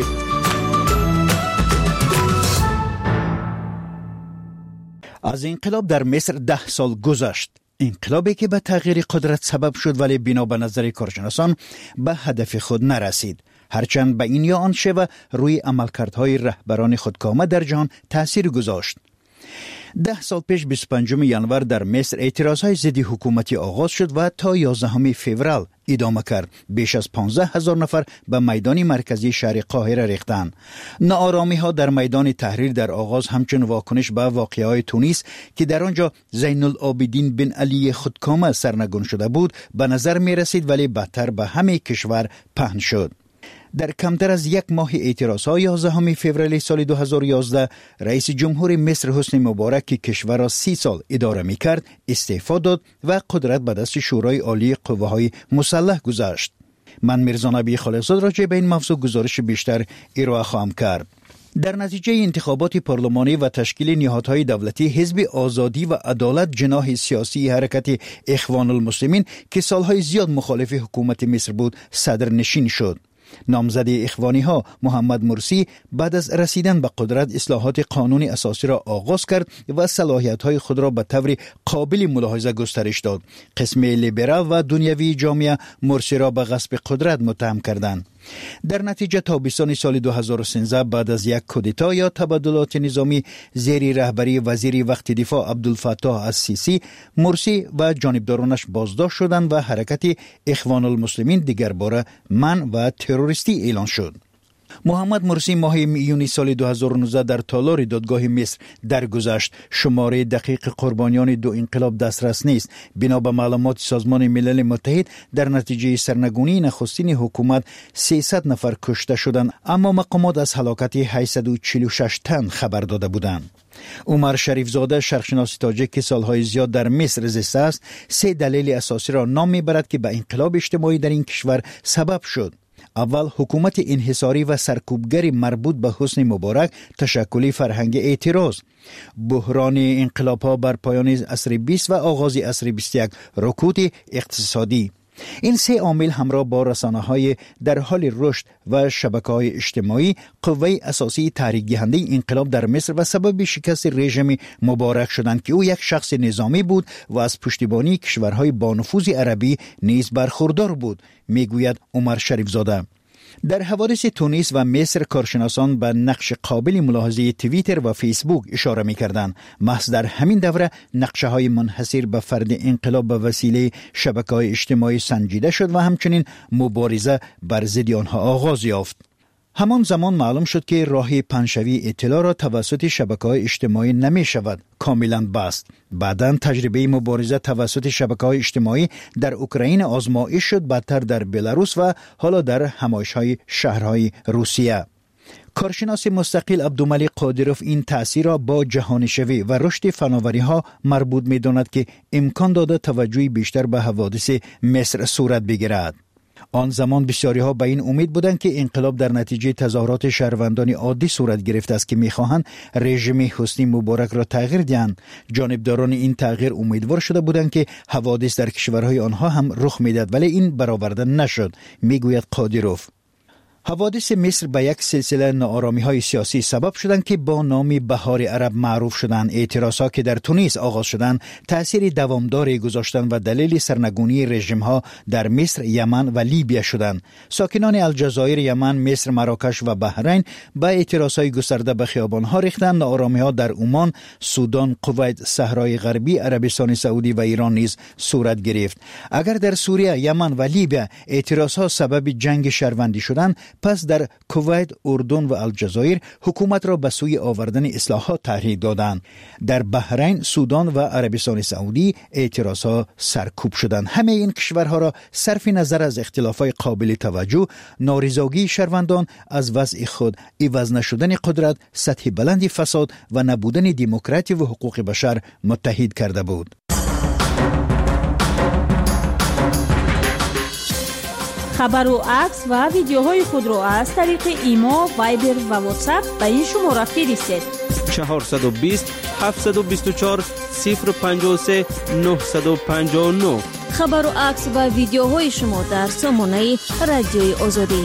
از انقلاب در مصر 10 سال گذشت. انقلابی که به تغییر قدرت سبب شد ولی بنا به نظر کارشناسان به هدف خود نرسید. هرچند به این یا آن شیوه روی عملکردهای رهبران خودکامه در جهان تأثیر گذاشت. 10 سال پیش 25 ینور در مصر اعتراضهای ضد حکومتی آغاز شد و تا 11 فوریه ادامه کرد. بیش از 15,000 نفر به میدان مرکزی شهر قاهره ریختند. ناآرامی ها در میدان تحریر در آغاز همچون واکنش به واقعه‌های تونس که در آنجا زین العابدین بن علی خودکامه سرنگون شده بود به نظر می رسید ولی بدتر به همه کشور پهن شد. در کمتر از یک ماه اعتراض‌های 11 فوریه سال 2011 رئیس جمهور مصر حسنی مبارک که کشور را 30 سال اداره می‌کرد استعفا داد و قدرت به دست شورای عالی قوه‌های مسلح گذاشت. من میرزا نبی خالص‌زاد راجع به این موضوع گزارش بیشتر ارائه خواهم کرد. در نتیجه انتخابات پارلمانی و تشکیل نهادهای دولتی، حزب آزادی و عدالت جناح سیاسی حرکت اخوان المسلمین که سالهای زیاد مخالف حکومت مصر بود صدر نشین شد. نامزد اخوانی ها محمد مرسی بعد از رسیدن به قدرت اصلاحات قانون اساسی را آغاز کرد و صلاحیت های خود را به طور قابل ملاحظه گسترش داد. قسم لیبرال و دنیوی جامعه مرسی را به غصب قدرت متهم کردند. در نتیجه تابستان سال 2013 بعد از یک کودتا یا تبادلات نظامی زیر رهبری وزیر وقت دفاع عبدالفتاح السیسی، مرسی و جانبدارانش بازداشت شدند و حرکت اخوان المسلمین دیگر باره منع و تروریستی اعلان شد. محمد مرسی ماه میون سال 2019 در تالار دادگاه مصر درگذشت. شماره دقیق قربانیان دو انقلاب دسترس نیست. بنا به معلومات سازمان ملل متحد در نتیجه سرنگونی نخستین حکومت 300 نفر کشته شدند، اما مقامات از هلاکت 846 تن خبر داده بودند. عمر شریف زاده شرقشناس تاجیک که سالهای زیاد در مصر زیسته است 3 دلیل اساسی را نام میبرد که به انقلاب اجتماعی در این کشور سبب شد. اول حکومت انحصاری و سرکوبگر مربوط به حسنی مبارک تشکلی فرهنگ اعتراض، بحران انقلاب‌ها بر پایان عصر 20 و آغاز عصر 21، رکود اقتصادی. این سه عامل همراه با رسانه‌های در حال رشد و شبکه‌های اجتماعی قوه اساسی تحریک دهنده انقلاب در مصر و سبب شکست رژیم مبارک شدند که او یک شخص نظامی بود و از پشتیبانی کشورهای با نفوذ عربی نیز برخوردار بود، میگوید عمر شریف زاده. در حوادث تونس و مصر کارشناسان به نقش قابل ملاحظه توییتر و فیسبوک اشاره می‌کردند. محض در همین دوره نقشه‌های منحصر به فرد انقلاب به وسیله شبکه‌های اجتماعی سنجیده شد و همچنین مبارزه بر ضد آنها آغاز یافت. همان زمان معلوم شد که راه پنشوی اطلاع را توسط شبکه‌های اجتماعی نمی شود کاملا بست. بعداً تجربه مبارزه توسط شبکه‌های اجتماعی در اوکراین آزمایش شد، بعدتر در بلاروس و حالا در همایش‌های شهرهای روسیه. کارشناس مستقل عبدالملک قادروف این تأثیر را با جهانی‌شوی و رشد فناوری‌ها مربوط می‌داند که امکان داده توجهی بیشتر به حوادث مصر صورت بگیرد. آن زمان بسیاری ها به این امید بودند که انقلاب در نتیجه تظاهرات شهروندان عادی صورت گرفته است که می‌خواهند رژیم حسنی مبارک را تغییر دهند. جانبداران این تغییر امیدوار شده بودند که حوادث در کشورهای آنها هم رخ می‌دهد، ولی این برآورده نشد، میگوید قادروف. حوادث مصر به یک سلسله ناآرامی‌های سیاسی سبب شدند که با نام بهار عرب معروف شدند. اعتراضات که در تونس آغاز شدند تأثیر دوامداری گذاشتند و دلیل سرنگونی رژیم‌ها در مصر، یمن و لیبیا شدند. ساکنان الجزایر، یمن، مصر، مراکش و بحرین با اعتراضات گسترده به خیابان‌ها ریختند. ناآرامی‌ها در عمان، سودان، کویت، صحرای غربی، عربستان سعودی و ایران نیز صورت گرفت. اگر در سوریه، یمن و لیبیا اعتراضات سبب جنگ شهروندی شدند، پس در کویت، اردن و الجزایر حکومت را به سوی آوردن اصلاحات تحریک دادند. در بحرین، سودان و عربستان سعودی اعتراضات سرکوب شدند. همه این کشورها را صرف نظر از اختلافات قابل توجه، نارضایتی شهروندان از وضع خود، عوض نشدن قدرت، سطح بلند فساد و نبودن دموکراسی و حقوق بشر متحد کرده بود. خبر و عکس و ویدیوهای خود را از طریق ایما، وایبر و واتساپ به این شماره فرستید: 420 724 053 959. خبر و عکس و ویدیوهای شما در سامانه رادیوی آزادی.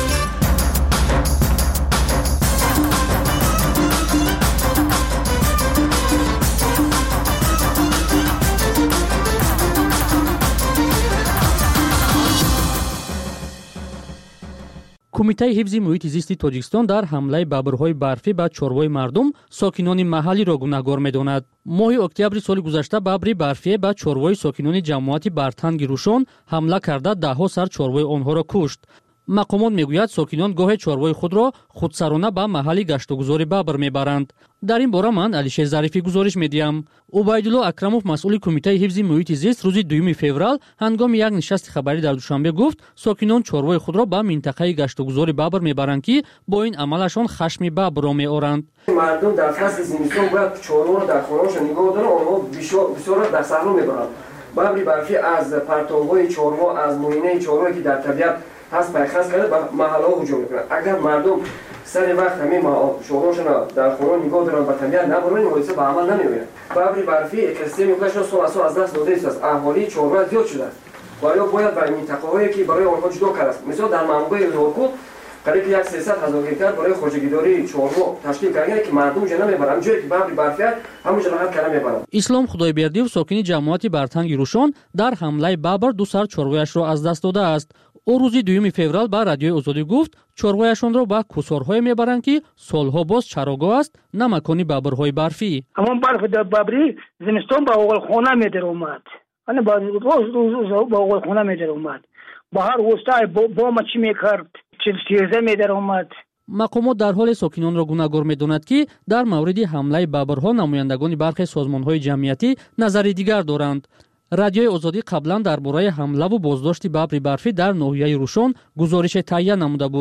کمیته حفظ محیط زیست تاجیکستان در حمله ببرهای برفی به چارواهای مردم ساکنان محلی را گناهکار می‌داند. ماه اکتبر سال گذشته ببری برفی به چارواهای ساکنان جماعت برتنگ روشن حمله کرده ده‌ها سر چارواهای آنها را کشت. مقامات میگوید ساکنان گاه چارواهای خود را خودسرانه به محل گشتگذاری ببر میبرند. در این باره من علیشیر ظریفی گزارش میدیم. عبیدالله اکرموف مسئول کمیته حفظ محیط زیست روز 2 فوریه هنگام یک نشست خبری در دوشنبه گفت ساکنان چارواهای خود را به منطقه گشتگذاری ببر میبرند که با این عملشان خشم ببر را میآورند. مردم در فصل زمستان باید چاروا را در خانه‌هاشان نگاه دارند، آنها بسیار در صحرا میبرند. ببر برفی از پرتاب‌های چاروا، از موینه چاروا که در طبیعت هست پیخست کرده به محله‌ها هجوم میکنند. اگر مردم سر وقت همین شغلشون در خانه نگاه دارن به طبیعت نبرن، این حادثه به عمل نمیآید. ببر برفی اکسیستمی میگوشن سال از دست داده است. اهالی چاروا زیاد شده است. باید برای منطقه‌هایی که برای آنها جدا کرده است. مثلا در منبع لورکوت قریب 1,300,000 هکتار برای خودجگیداری چاروا تشکیل کردن که مردم جنا میبرن. جایی که ببر برفی همونجا راحت کردن میبرن. اسلام خدایبردیو ساکن جماعت برتنگ روشن در حمله ببر دو سر چارواهاش را از دست داده است. او روز 2 فوریه به رادیوی آزادی گفت چارواهایشان را به کوسارهای میبرند که سالها باز چراگاه است، نه مکانی ببرهای برفی. همون برف در ببری زمستان با اول خانه میدر اومد. یعنی با روز با اول خانه میدر اومد. بهار وسطای بام چی میکرد؟ چیزا میدر اومد. مقامات در حال ساکنان را گناهکار می‌دانند که در مورد حمله ببرها نمایندگان برخی سازمان‌های جمعیتی نظری دیگر دارند. رادیوی آزادی قبلا درباره حمله و بازداشت ببر برفی در ناحیه روشن گزارش تهیه نموده بود.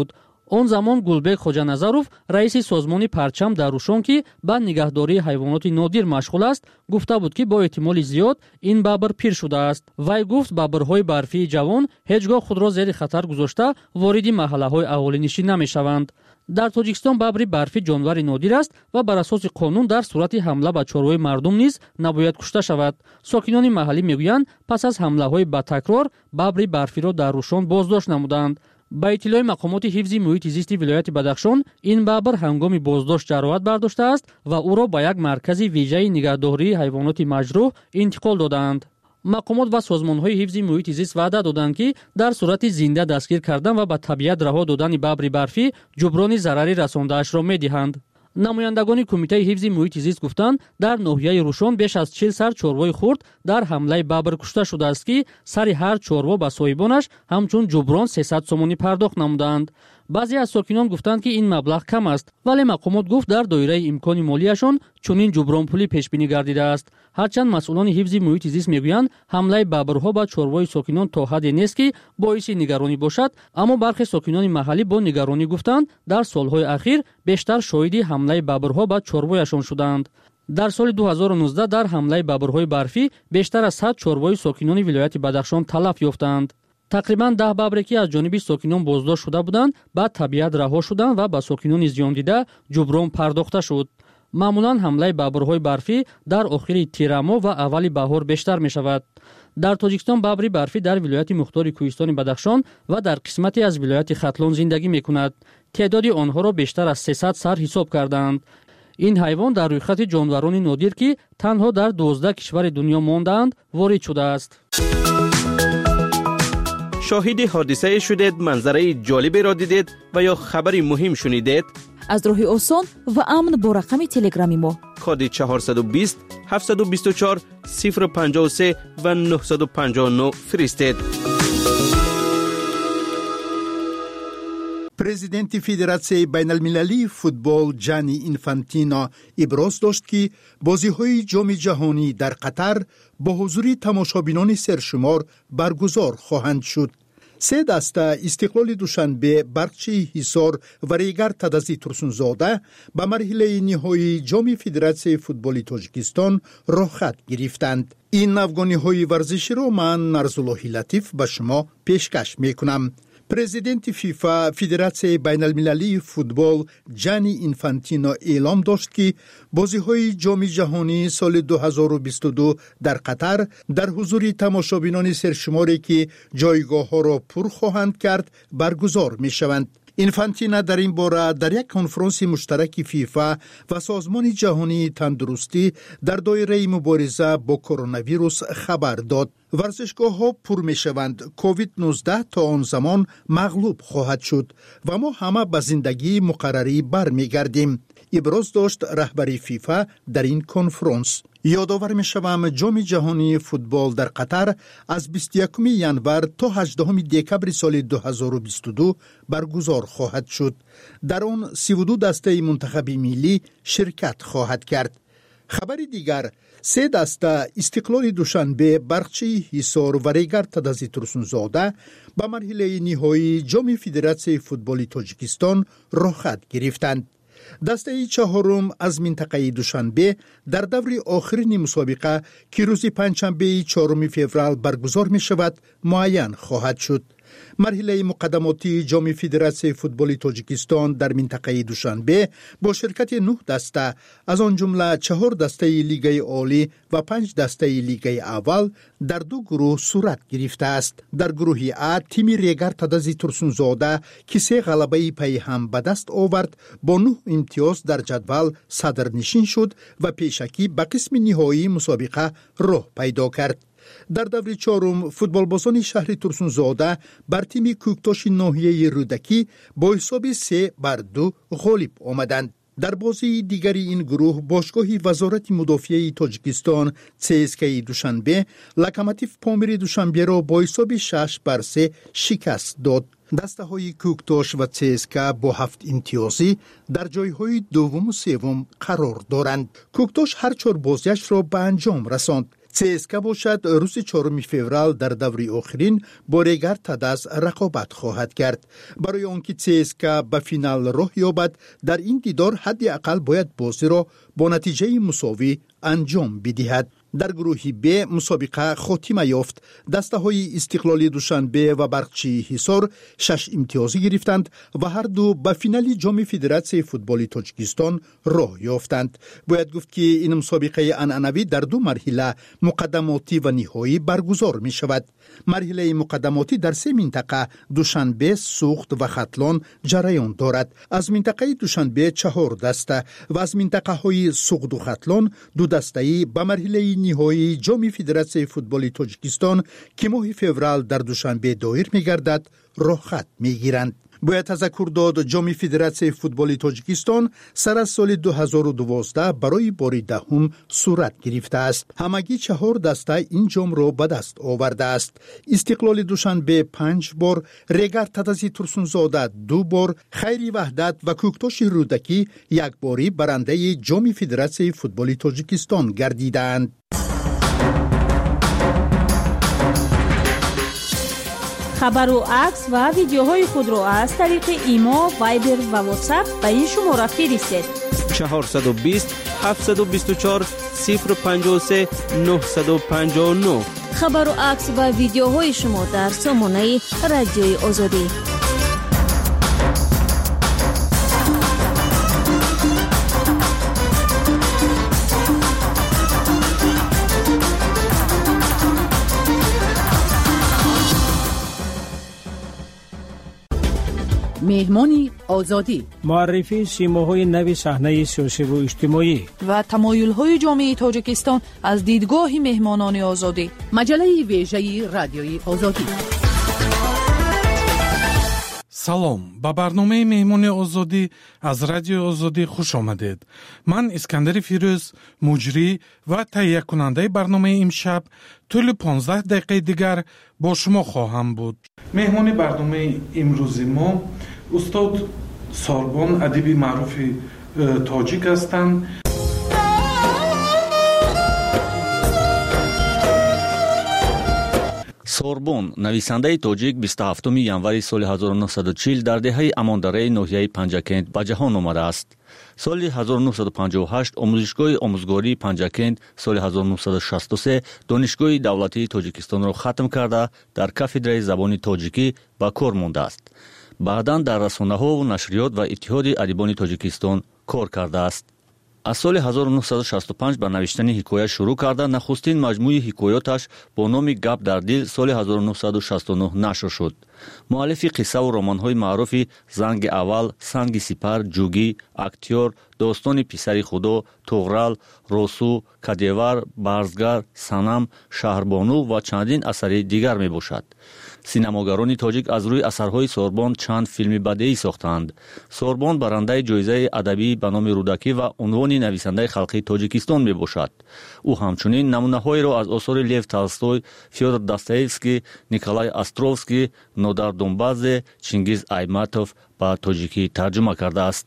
он замон Гулбек Хоҷаназаров, раиси созмони Парчам дар Рушон, ки ба нигаҳдории ҳайвоноти нодир машғул аст, гуфта буд, ки бо эҳтимоли зиёд ин бабр пир шудааст. Вай гуфт, бабрҳои барфии ҷавон ҳеҷ гоҳ худро зери хатар гузошта вориди маҳаллаҳои аҳолинишин намешаванд. дар Тоҷикистон бабри барфӣ ҷонвари нодир аст ва бар асоси қонун дар сурати ҳамла ба чорвои мардум низ набояд кушта шавад. Сокинони маҳаллӣ мегӯянд, пас аз ҳамлаҳои батакрор бабри барфиро дар Рушон боздошт намуданд. ба иттилои мақомоти ҳифзи муҳити зисти вилояти Бадахшон, ин бабр ҳангоми боздошт ҷароҳат бардоштааст ва ӯро ба як маркази виҷаи нигаҳдории ҳайвоноти маҷрӯҳ интиқол додаанд. мақомот ва созмонҳои ҳифзи муҳити зист ваъда доданд, ки дар сурати зинда дастгир кардан ва ба табиат раҳо додани бабри барфӣ ҷуброни зарари расондаашро медиҳанд. намояндагони кумитаи ҳифзи муҳити зист гуфтанд, дар ноҳияи Рушон беш аз 40 сар чорвои хурд дар ҳамлаи бабр кушта шудааст, ки сари ҳар чорво ба соҳибонаш ҳамчун ҷуброн 300 сомонӣ пардохт намуданд. баъзе аз сокинон гуфтанд, ки ин маблағ кам аст, вале мақомот гуфт, дар доираи имкони молияшон чунин ҷубронпулӣ пешбинӣ гардидааст. ҳарчанд масъулони ҳифзи муҳити зист мегӯянд, ҳамлаи бабрҳо ба чорвои сокинон то ҳадде нест, ки боиси нигаронӣ бошад, аммо бархе сокинони маҳаллӣ бо нигаронӣ гуфтанд, дар солҳои ахир бештар шоҳиди ҳамлаи бабрҳо ба чорвояшон шуданд. дар соли 2019 дар ҳамлаи бабрҳои барфӣ бештар аз 100 чорвои сокинони вилояти Бадахшон талаф ёфтанд. тақрибан 10 бабре, ки аз ҷониби сокинон боздошт шуда буданд, ба табиат раҳо шуданд ва ба сокинони зиёндида ҷуброн пардохта шуд. маъмулан ҳамлаи бабрҳои барфӣ дар охири тирамо ва аввали баҳор бештар мешавад. дар Тоҷикистон бабри барфӣ дар вилояти мухтори Кӯҳистони Бадахшон ва дар қисмате аз вилояти Хатлон зиндагӣ мекунад. теъдоди онҳоро бештар аз 300 сар ҳисоб карданд. ин ҳайвон дар рӯйхати ҷонварони нодир, ки танҳо дар 12 кишвари дунё мондаанд, ворид шудааст. شاهد حادثه شدید، منظره جالبی را دیدید و یا خبری مهم شنیدید؟ از راه آسان و امن با رقم تلگرامی ما کد 420 724 053 و 959 فرستید. президенти Федератсияи байналмилалии футбол Ҷани Инфантино иброз дошт, ки бозиҳои ҷоми ҷаҳонӣ дар Қатар бо ҳузури тамошобинони сершумор баргузор хоҳанд шуд. се даста Истиқлоли Душанбе, Барқчии Ҳисор ва Рейгар Тадази Турсунзода ба марҳилаи ниҳоии ҷоми Федератсияи футболи Тоҷикистон роҳхат гирифтанд. ин афғониҳои варзиширо ман Нарзуллоҳи Латиф ба шумо пешкаш мекунам. президенти ФИФА Федератсияи байналмилалии футбол Ҷани Инфантино эълом дошт, ки бозиҳои ҷоми ҷаҳонии соли 2022 дар Қатар дар ҳузури тамошобинони сершуморе, ки ҷойгоҳҳоро пур хоҳанд кард, баргузор мешаванд. Инфантино дар ин бора дар як конфронси муштараки ФИФА ва Созмони ҷаҳонии тандурустӣ дар доираи мубориза бо коронавирус хабар дод. варзишгоҳҳо пур мешаванд, COVID-19 то он замон мағлуб хоҳад шуд ва мо ҳама ба зиндагии муқаррарӣ бармегардем, иброз дошт раҳбари ФИФА дар ин конфронс. ёдовар мешавам, ҷоми ҷаҳонии футбол дар Қатар аз 21 январ то 18 декабри соли 2022 баргузор хоҳад шуд. дар он 32 дастаи мунтахаби миллӣ ширкат хоҳад кард. хабари дигар, се даста Истиқлоли Душанбе, Барқчии Ҳисор ва Рейгар Тадази Турсунзода ба марҳилаи ниҳоии ҷоми Федератсияи футболи Тоҷикистон роҳхат гирифтанд. дастаи чаҳорум аз минтақаи Душанбе дар даври охирини мусобиқа, ки рӯзи панҷшанбеи 4 феврал баргузор мешавад, муайян хоҳад шуд. марҳилаи муқаддамотии ҷоми Федератсияи футболи Тоҷикистон дар минтақаи Душанбе бо ширкати 9 даста, аз он ҷумла 4 дастаи Лигаи Олӣ ва 5 дастаи Лигаи Аввал дар 2 гурӯҳ сурат гирифтааст. дар гурӯҳи А тими Рейгар Тадази Турсунзода, ки 3 ғалабаи пайҳам ба даст овард, бо 9 имтиёз дар ҷадвал садрнишин шуд ва пешакӣ ба қисми ниҳоии мусобиқа роҳ пайдо кард. дар даври чорум футболбозони шаҳри Турсунзода бар тими Кӯктоши ноҳияи Рӯдакӣ бо ҳисоби 3-2 ғолиб омаданд. дар бозии дигари ин гурӯҳ бошгоҳи Вазорати мудофиаи Тоҷикистон ЦСКаи Душанбе Локомотив Помири Душанберо бо ҳисоби 6-3 шикаст дод. дастаҳои Кӯктош ва ЦСКА бо 7 имтиёзӣ дар ҷойҳои дуввуму севум қарор доранд. Кӯктош ҳар 4 бозиашро ба анҷом расонд. CSKA باشد روز 4 فوریه در دوری آخرین با ریگر تدس رقابت خواهد کرد. برای آنکه CSKA به فینال راه یابد در این دیدار حداقل باید بازی را با نتیجه مساوی انجام بدهد. در گروه B مسابقه خاتمه یافت. دسته های استقلالی دوشنبه و برقچی حصار 6 امتیازی گرفتند و هر دو به فینال جام فدراسیون فوتبال تاجیکستان راه یافتند. باید گفت که این مسابقه عنعنوی در دو مرحله مقدماتی و نهایی برگزار می شود. مرحله مقدماتی در 3 منطقه دوشنبه، سوخت و ختلان جریان دارد. از منطقه دوشنبه 4 دسته و از منطقه های سوخت و ختلان 2 دسته‌ای به مرحله نهایی جام فدراسیون فوتبال تاجیکستان که ماه فوریه در دوشنبه دایر می‌گردد راه خط می‌گیرند. باید تذکر داد جام فدراسیون فوتبال تاجیکستان سر از سال 2012 برای بار دهم صورت گرفته است. همگی 4 دسته این جام را به دست آورده است. استقلال دوشنبه 5 بار، ریگر تدزی ترسونزاده 2 بار، خیری وحدت و کوکتاش رودکی 1 باری برنده جام فدراسیون فوتبال تاجیکستان گردیدند. خبر و عکس و ویدیوهای خود را از طریق ایما، وایبر و واتساپ به این شماره فرستید. 420 724 053 959. خبر و عکس و ویدیوهای شما در سامانه رادیوی آزادی. مهمانی آزادی، معرفی سیماهای نوی صحنه سیاسی و اجتماعی و تمایل‌های جامعه تاجیکستان از دیدگاه مهمانان آزادی. مجله ویژه رادیوی آزادی. салом, ба барномаи меҳмони озодӣ аз радиои озодӣ хуш омадед. ман искандари фирӯз, муҷрӣ ва таҳиякунандаи барномаи имшаб тӯли 15 дақиқаи дигар бо шумо хоҳам буд. меҳмони барномаи имрӯзи мо устод Сорбон, адиби маъруфи тоҷик ҳастанд. Сорбон, нависандаи тоҷик 27 январи соли 1940 дар деҳаи Амондараи ноҳияи Панҷакент ба ҷаҳон омадааст. соли 1958 омӯзишгоҳи омӯзгории Панҷакент, соли 1963 донишгоҳи давлатии Тоҷикистонро хатм карда дар кафедраи забони тоҷикӣ ба кор мондааст. баъдан дар расонаҳо, нашриёт ва иттиҳоди адибони Тоҷикистон кор кардааст. аз соли 1965 ба навиштани ҳикоя шурӯъ карда нахустин маҷмӯи ҳикоёташ бо номи «Гап дар дил» соли 1969 нашр шуд. муаллифи қиссаву романҳои маъруфи «Занги аввал», «Санги сипар», «Ҷугӣ», «Актёр», «Достони писари худо», «Туғрал», «Росу», «Кадевар», «Барзгар», «Санам», «Шаҳрбону» ва чандин асари дигар мебошад. синамогарони тоҷик аз рӯи асарҳои Сорбон чанд филми бадеӣ сохтаанд. Сорбон барандаи ҷоизаи адабӣ ба номи Рӯдакӣ ва унвони нависандаи халқии Тоҷикистон мебошад. ӯ ҳамчунин намунаҳоеро аз осори Лев Толстой, Фёдор Достоевский, Николай Островский, Нодар Донбадзе, Чингиз Айматов ба тоҷикӣ тарҷума кардааст.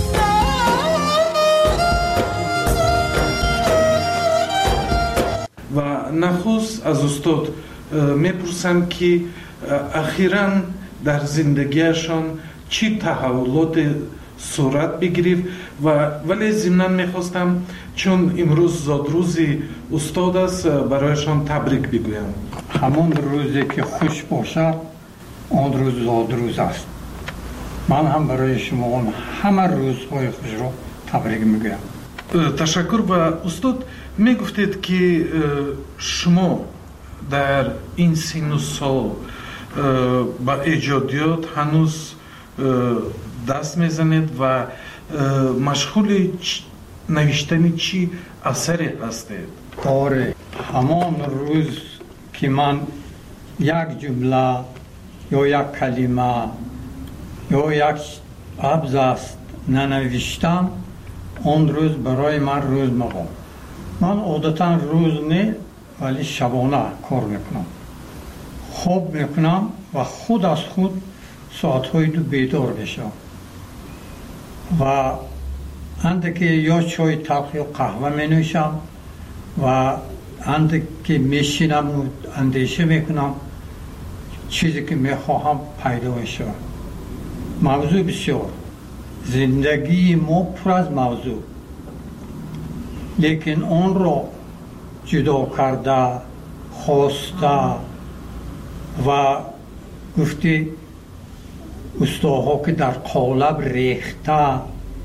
ва нахуст аз устод мепурсам ки ахиран дар зиндагиашон чӣ таҳаввулоте сурат бигирифт вале зимнан мехостам чун имрӯз зодрӯзи устод аст барояшон табрик бигӯям. ҳамон рӯзе ки хуш бошад он рӯз зодрӯз аст. ман ҳам барои шумо ҳама рӯзҳои хушро табрик мегӯям. ташаккур. ва устод мегуфтед ки шумо дар ин синну сол ба эҷодиёт ҳанӯз даст мезанед ва машғули навиштани чӣ асаре ҳастед? оре, ҳамон рӯз ки ман як ҷумла ё як калима ё як абзац нанавиштам, он рӯз барои ман рӯз мабод. ман одатан рӯз не, вале шабона кор мекунам. хоб мекунам ва худ аз худ соатҳои ду бедор мешавам ва андаке ё чой талх ё қаҳва менӯшам ва андак که میشینم و اندیشه میکنم چیزی که میخواهم پیدا میشه. موضوع بسیار، زندگی ما پر از موضوع، لیکن اون رو جدا کرده، خواسته و گفتی استوها که در قالب ریخته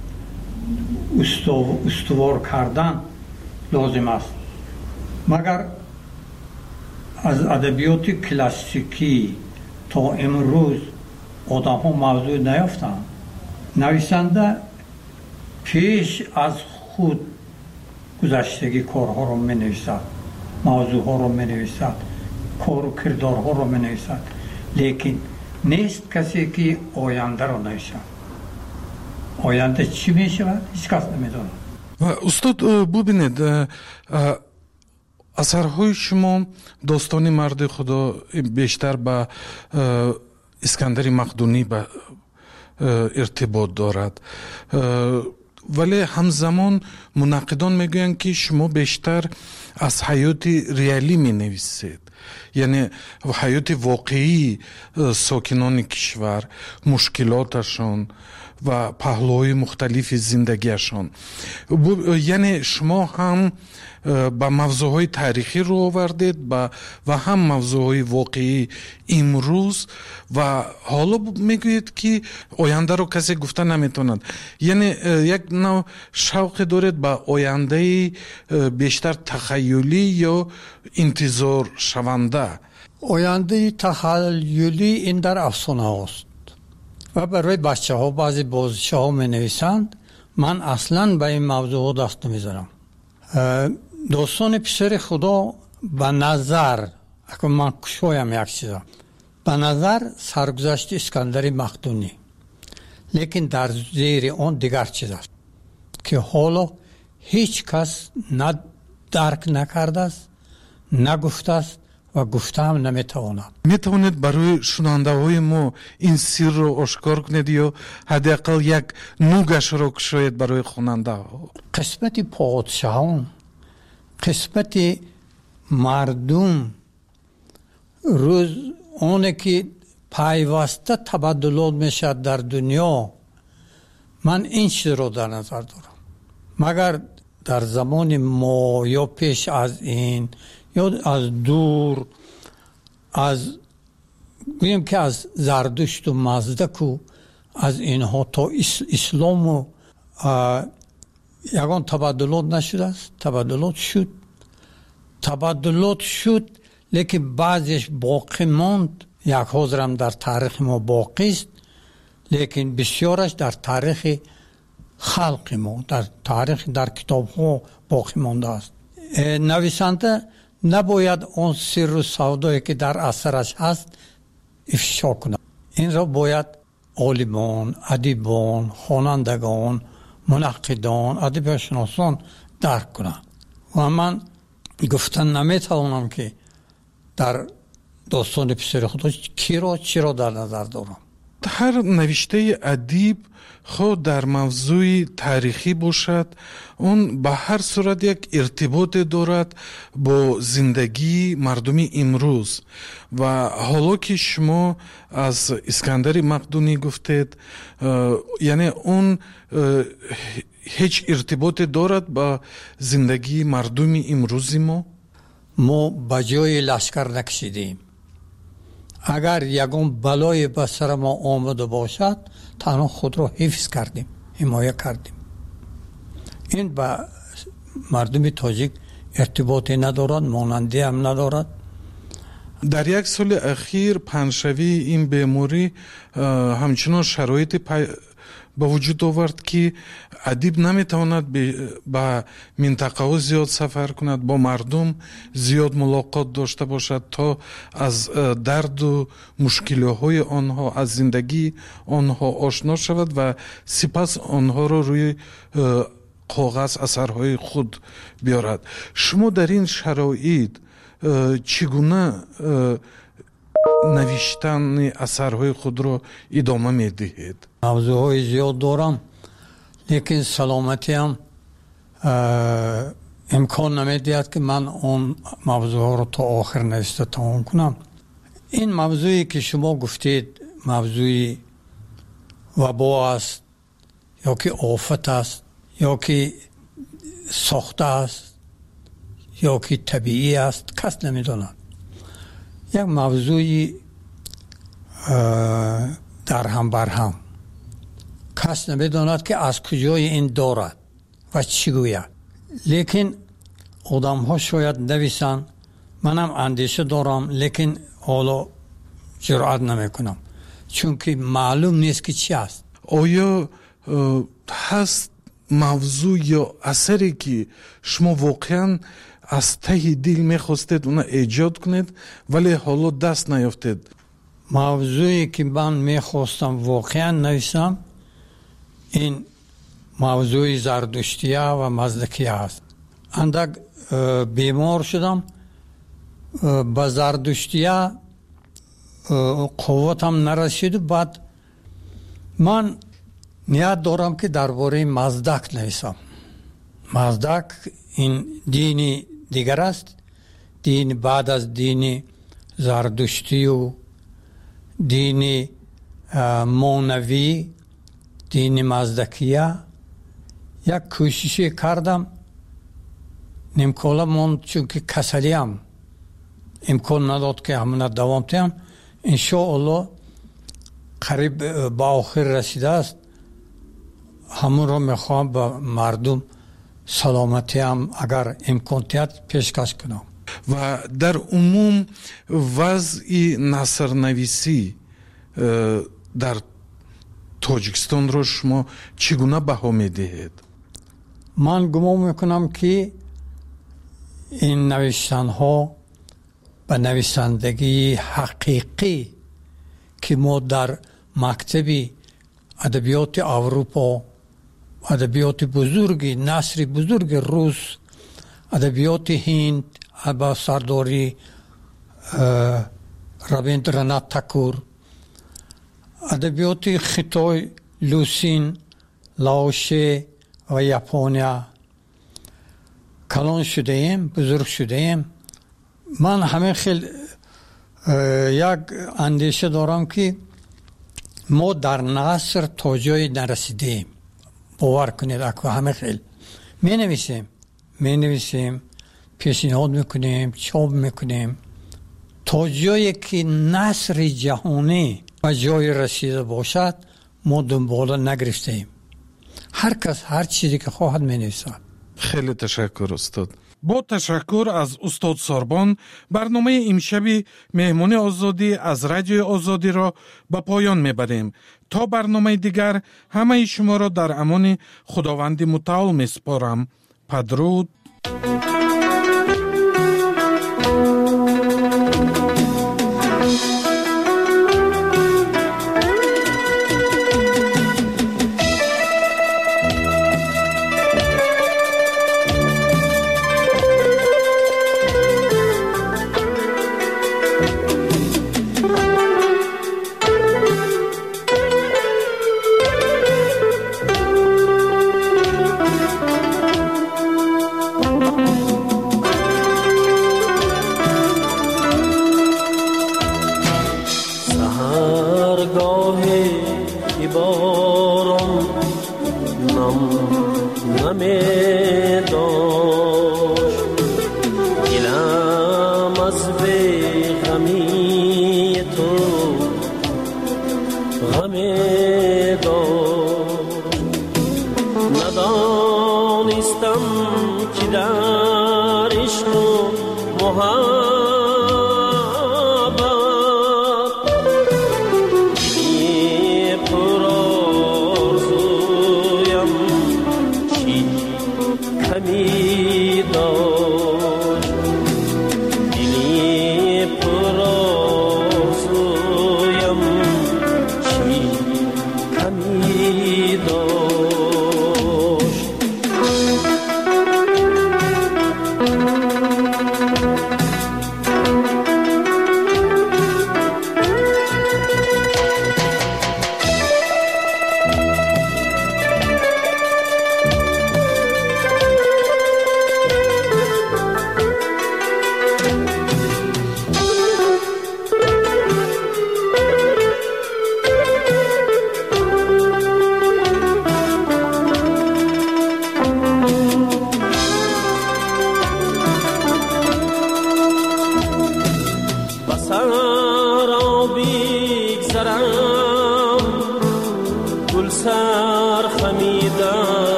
استوار کردن لازم است. مگر از ادبیات کلاسیکی تا امروز آدم ها موضوع نیافتند. نویسنده پیش از خود گذشتگی کارها رو می نویسد، موضوع ها رو می نویسد، کار و کردار ها رو می نویسد، لیکن نیست کسی که آینده رو نویسد. آینده چی می شود؟ هیچ کس نمی داند. استاد ببینید، اثرهای شما داستان مرد خدا بیشتر به اسکندر مقدونی ارتباط دارد، ولی همزمان منقدان میگویند که شما بیشتر از حیات ریالی می نویسید، یعنی حیات واقعی ساکنان کشور، مشکلاتشان و پهلوهای مختلف زندگیشان. یعنی شما هم با موضوعهای تاریخی رو آوردید و هم موضوعهای واقعی امروز، و حالا میگویید که آینده رو کسی گفته نمیتوند. یعنی یک نوع شوق دارید به آینده بیشتر تخیلی یا انتظار شونده؟ آینده تخیلی این در افسانه است و برای بچه ها بعضی بازیچه ها می نویسند. من اصلا به این موضوع دست نمیذارم. داستان پسر خدا به نظر، اگر من کشویم یک چیزا، به نظر سرگذشت اسکندر مقدونی، لیکن در زیر آن دیگر چیز است که حالا هیچ کس نه درک نکرده است، نگفته است و گفته هم نمیتواند. میتوانید برای شنونده های ما این سر رو آشکار کنید یا حداقل یک نوگش رو کشید برای خواننده ها؟ قسمت پادشاهان، قسمت مردم، روز اونه که پیوسته تبادلات میشد در دنیا، من این چیز رو در نظر دارم. مگر در زمان ما یا پیش از این یا از دور، از گویم که از زردشت و مزدک و از اینها تا اسلام و یگان تبادلات نشده است. تبادلات شد لیکن بعضش باقی ماند. یک حاضرم در تاریخ ما باقی است، لیکن بسیارش در تاریخ خلق ما، در کتاب ها باقی مانده است. نویسنده نباید اون سر و سودایی که در اثرش هست افشا کنه. این را باید عالمان، ادیبان، خوانندگان، منقدان، ادبیاتشناسان درک کنند. و من گفتن نمیتوانم که در داستان پسر خدا چی را در نظر دارم. هر نوشته ادیب خود در موضوع تاریخی باشد، اون به هر صورت یک ارتباط دارد با زندگی مردمی امروز. و حالا که شما از اسکندر مقدونی گفتید، یعنی اون هیچ ارتباط دارد با زندگی مردمی امروزی ما به جای لشکر نکشیدیم. اگر یگان بلای به سر ما آمده باشد، تنها خود را حفظ کردیم، حمایه کردیم. این با مردم تاجیک ارتباطی ندارد، مانندی هم ندارد. در یک سال اخیر پنشوی این بیماری همچنان شرایط به وجود آورد که ادیب نمیتواند به منطقه ها زیاد سفر کند، با مردم زیاد ملاقات داشته باشد تا از درد و مشکل‌های آنها، از زندگی آنها آشنا شود و سپس آنها را روی کاغذ اثرهای خود بیارد. شما در این شرایط چگونه نوشتن اثرهای خود را ادامه میدهید؟ موضوعهای زیاد دارم، لیکن سلامتی هم امکان نمیدید که من اون موضوع رو تا آخر نوشته تمام کنم. این موضوعی که شما گفتید موضوعی وبا است یا که آفت است یا که ساخته است یا که طبیعی است کس نمیداند. یک موضوعی در هم بر هم کس نمیداند که از کجای این دارد و چی گوید. لیکن آدم ها شاید نویسن، منم اندیشه دارم لیکن حالا جرأت نمی کنم چون که معلوم نیست که چی است. آیا هست موضوع یا اثری که شما واقعا از ته دل میخواستید اون ایجاد کنید ولی حالا دست نیافتید؟ موضوعی که من میخواستم واقعا نویسم این موضوع زردشتیه و مزدکیه است. اندک بیمار شدم، با زردشتیه قوتم نرسید. بعد من نیت دارم که درباره مزدک نویسم. مزدک این دینی دیگر است، دین بعد از دین زردشتی و دین مونوی، دین مزدکیه. یک کوششی کردم، نمکالا من چون که کسلیم امکان نداد که همون دوام تیم. انشاءالله قریب با آخر رسیده است. همون رو میخوام با مردم سلامتی هم اگر امکانیت پیشکش کنم. و در عموم وضع نثرنویسی در تاجیکستان رو شما چگونه بها میدهید؟ من گمان میکنم که این نوشتن ها به نویسندگی حقیقی که ما در مکتب ادبیات اروپا، ادبیات بزرگی، نثر بزرگ روس، ادبیات هند با سرداری رابیندرانات تاکور، ادبیات خیتای لوسین، لاوشه و یاپونیا کلان شده ایم، بزرگ شده ایم. من همه خیلی یک اندیشه دارم که ما در نثر تا جایی نرسیدیم. باور کنید اکو همه خیلی می نویسیم پیشنهاد میکنیم، چاپ میکنیم تا جایی که نثر جهانی و جای رسیده باشد ما دنبال نگرفتیم. هر کس هر چیزی که خواهد می نویسد. خیلی تشکر استاد. با تشکر از استاد ساربان برنامه امشبی مهمانی آزادی از رادیو آزادی را به پایان میبریم. تا برنامه دیگر همه شما را در امان خداوند متعال میسپارم. بدرود.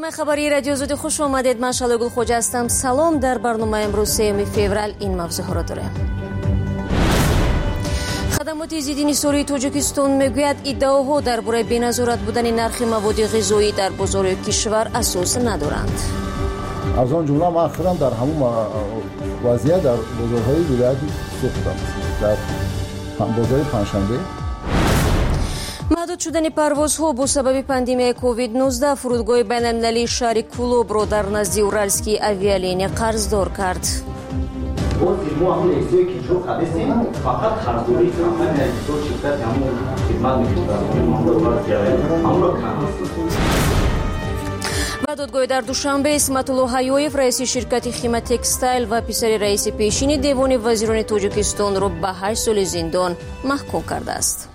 برنامه خبری رادیو آزادی خوش آمدید. من شالگل خوجا هستم. سلام. در برنامه امروز 3 فوریه این موضوع را داریم. خدمات ضد سوری تاجیکستان میگوید ادعاها درباره بی‌نظارت بودن نرخ مواد غذایی در بازار کشور اساس ندارند. از آن جمله من خودم در همون وضعیت در بازارهای ولایت سوختم، در بازار پنجشنبه. محدود شدن پروازها با سبب پاندمی کووید 19 فرودگاه بین‌المللی شهر کولوب را در نزد اورالسکی آویالینی قرضدار کرد. و دادگاه در دوشنبه اسمت‌الله حیویف رئیس شرکت خیمه تکستایل و پسر رئیس پیشین دیوان وزیران تاجیکستان را به 8 سال زندان محکوم کرده است.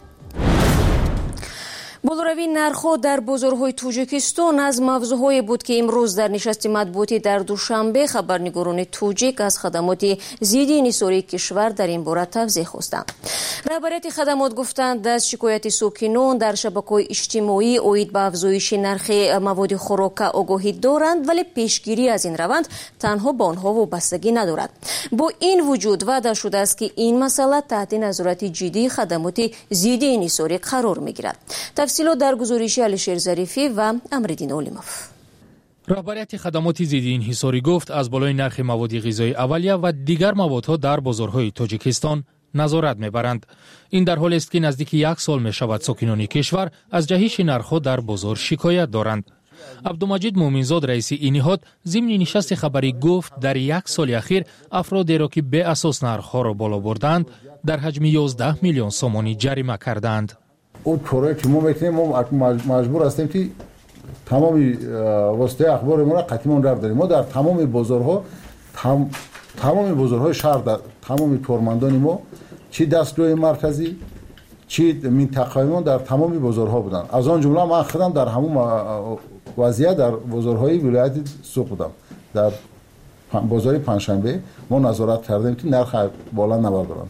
بالوروی نرخ‌ها در بازارهای تاجیکستان از موضوعی بود که امروز در نشست مطبوعاتی در دوشنبه خبرنگاران تاجیک از خدمات ضد انحصاری کشور در این باره توضیح خواستند. رهبریت خدمات گفتند از شکایت ساکنان در شبکه‌های اجتماعی اوید به افزایش نرخ مواد خوراک آگاهی دارند، ولی پیشگیری از این روند تنها به آنها وابستگی ندارد. با این وجود وعده شده است که این مسئله تحت نظارت جدی خدمات ضد انحصاری قرار می‌گیرد. تفصیلات در گزارش علیشیر ظریفی و امردین اولیموف. رهبریت خدمات ضد انحصاری گفت از بالای نرخ مواد غذایی اولیه و دیگر موادها در بازارهای تاجیکستان نظارت میبرند. این در حالی است که نزدیک 1 سال می شود ساکنان کشور از جهش نرخ‌ها در بازار شکایت دارند. عبدالمجید مومنزاد رئیس این نهاد ضمن نشست خبری گفت در 1 سال اخیر افرادی را که به اساس نرخ‌ها را بالا بردند در حجم 11 میلیون سومانی جریمه کردند. اون طوری که ما میتونیم ما مجبور هستیم که تمام واسطه اخبار ما را قطعی در داریم. ما در تمام بازارها تمام بازارهای شهر در تمام تورمندان ما چی دستگاه مرکزی چی منطقه ما در تمام بازارها بودن. از آن جمله من خودم در همون وضعیت در بازارهای ولایت سوق بودم. در بازار پنجشنبه ما نظارت کردیم که نرخ بالا نبردارند.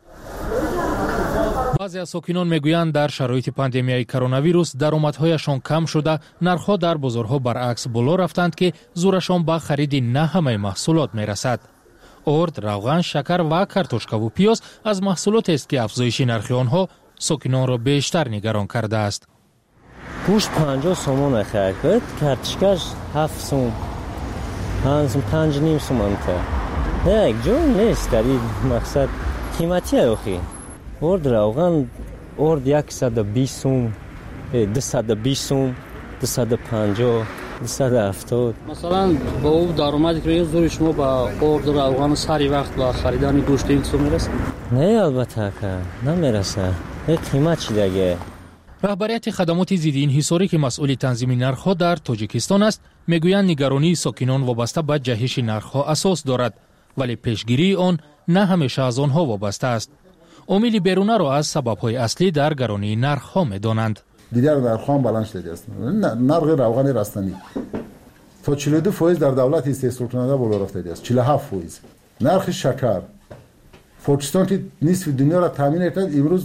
بعضی از ساکنان میگویند در شرایط پاندمی کرونا ویروس درآمدهایشان کم شده، نرخ‌ها در بازارها برعکس بالا رفتند که زورشان به خرید نه همه محصولات میرسد. ارد، روغن، شکر و کارتوشکا و پیاز از محصولات است که افزایش نرخ آنها ساکنان را بیشتر نگران کرده است. گوشت 50 سومون خرید کرد، کارتوشکاش 7 سوم، 5.5 سوم تا. یک جور نیست در این مقصد قیمتی اخی. ارد روغن ارد 120 سوم، 220 سوم، 250 270. مثلا با او درآمدی که زور شما با ارد روغن سری وقت با خریدن گوشت این سو میرسه؟ نه البته که نمیرسه. قیمت چی دیگه؟ رهبریت خدمات ضد انحصاری که مسئول تنظیم نرخ‌ها در تاجیکستان است میگویند نگرانی ساکنان وابسته به جهش نرخ‌ها اساس دارد، ولی پیشگیری آن نه همیشه از آنها وابسته است. عامل بیرونه را از سبب‌های اصلی در گرانی نرخ‌ها می‌دانند. دیگر نرخ‌ها بلند شده است. نرخ روغن رستنی تا 42% در دولت استحصال کننده بالا رفته است. 47%. نرخ شکر پاکستان که نصف دنیا را تامین کرد امروز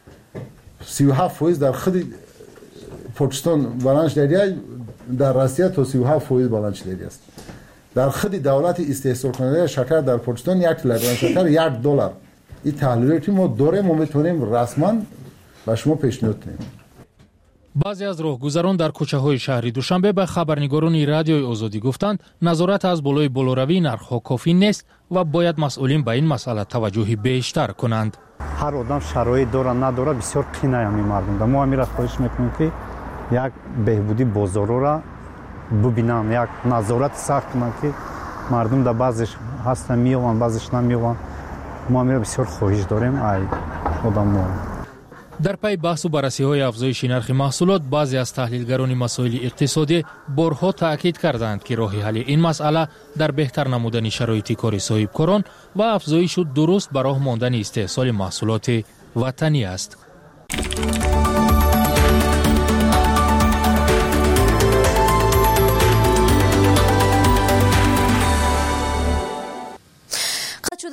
37% در خود پاکستان بلند شده، در روسیه تا 37% بلند شده است. در خود دولت استحصال کننده شکر در پاکستان 1 کیلوگرم شکر $1. این تحلیلاتی ما داریم و میتونیم رسما به شما پیشنهاد کنیم. بعضی از راهگذران در کوچه‌های شهر دوشنبه به خبرنگاران رادیوی آزادی گفتند نظارت از بالای بالاروی نرخ‌ها کافی نیست و باید مسئولین به این مسئله توجه بیشتر کنند. هر آدم شرایط داره نداره بسیار قینه همی مردم ده. ما همین خواهش میکنیم که یک بهبودی بازارو را ببینن، یک نظارت سخت کنن که مردم در بعضش هستن میوان بعضش نمیوان. ما همین بسیار خواهش داریم ای آدم ما. در پی بحث و بررسی‌های افزایش نرخ محصولات بعضی از تحلیلگران مسائل اقتصادی بارها تاکید کردند که راه حل این مسئله در بهتر نمودن شرایط کار صاحبکاران و افزایش درست به راه ماندن استحصال محصولات وطنی است.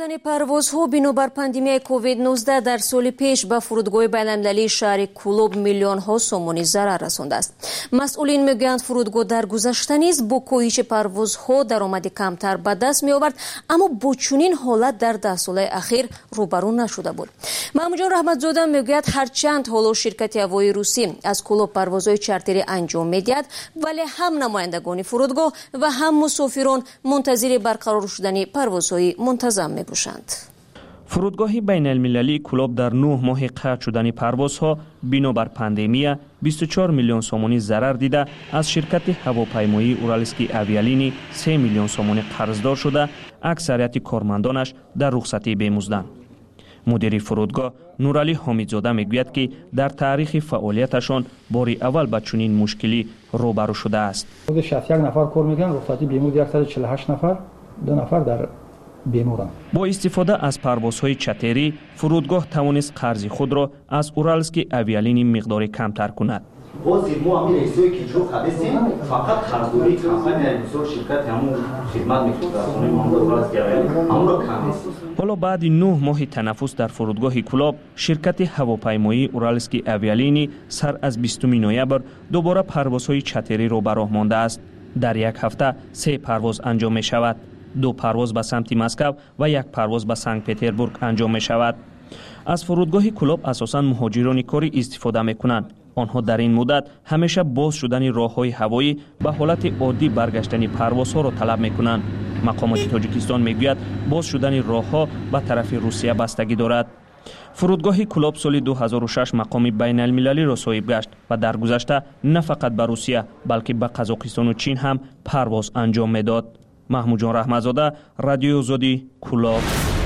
شدن پروازها بنابر پاندمیای کووید 19 در سال پیش به فرودگاه بین‌المللی شهر کولوب میلیون‌ها سومونی ضرر رسانده است. مسئولین میگویند فرودگاه در گذشته نیز با کاهش پروازها درآمد کمتر به دست می‌آورد، اما با چنین حالت در 10 سال اخیر روبرو نشده بود. محمود جان رحمتزاده میگوید هرچند حالا شرکت هوایی روسی از کولوب پروازهای چارتری انجام می‌دهد، ولی هم نمایندگان فرودگاه و هم مسافران منتظر برقرار شدن پروازهای منتظم می‌باشند. فرودگاه بین المللی کولوب در 9 ماه قطع شدن پروازها بنابر پاندمی 24 میلیون سومونی ضرر دیده از شرکت هواپیمایی اورالسکی اویالینی 3 میلیون سومونی قرضدار شده، اکثریت کارمندانش در رخصتی بیمزدند. مدیر فرودگاه نورعلی حمیدزاده میگوید که در تاریخ فعالیتشان باری اول با چنین مشکلی روبرو شده است. 61 نفر کار میکنن، رخصتی بیمود 148 نفر، 2 نفر در بیمورند. با استفاده از پروازهای چارتری فرودگاه توانست قرض خود را از اورالسکی اویالینی مقداری کمتر کند. بازی ما امیر ایسوی که جو خبیسیم فقط قرضداری کمپانی انصار شرکت همون خدمت میکنه همون اورالسکی اویالینی همون را کم. حالا بعد 9 ماه تنفس در فرودگاه کولوب شرکت هواپیمایی اورالسکی اویالینی سر از 20 نوامبر دوباره پروازهای چارتری را به راه مانده است. در یک هفته 3 پرواز انجام می شود. 2 پرواز به سمت مسکو و 1 پرواز به سنت پتربورگ انجام می شود. از فرودگاه کولوب اساساً مهاجران کاری استفاده می کنند. آنها در این مدت همیشه باز شدن راه‌های هوایی به حالت عادی برگشتن پروازها را طلب می کنند. مقامات تاجیکستان میگوید باز شدن راه‌ها به طرف روسیه بستگی دارد. فرودگاه کولوب سال 2006 مقام بین المللی را صاحب گشت و در گذشته نه فقط به روسیه بلکه به قزاقستان و چین هم پرواز انجام میداد. محمود جان رحمتزاده، رادیو آزادی، کولوب.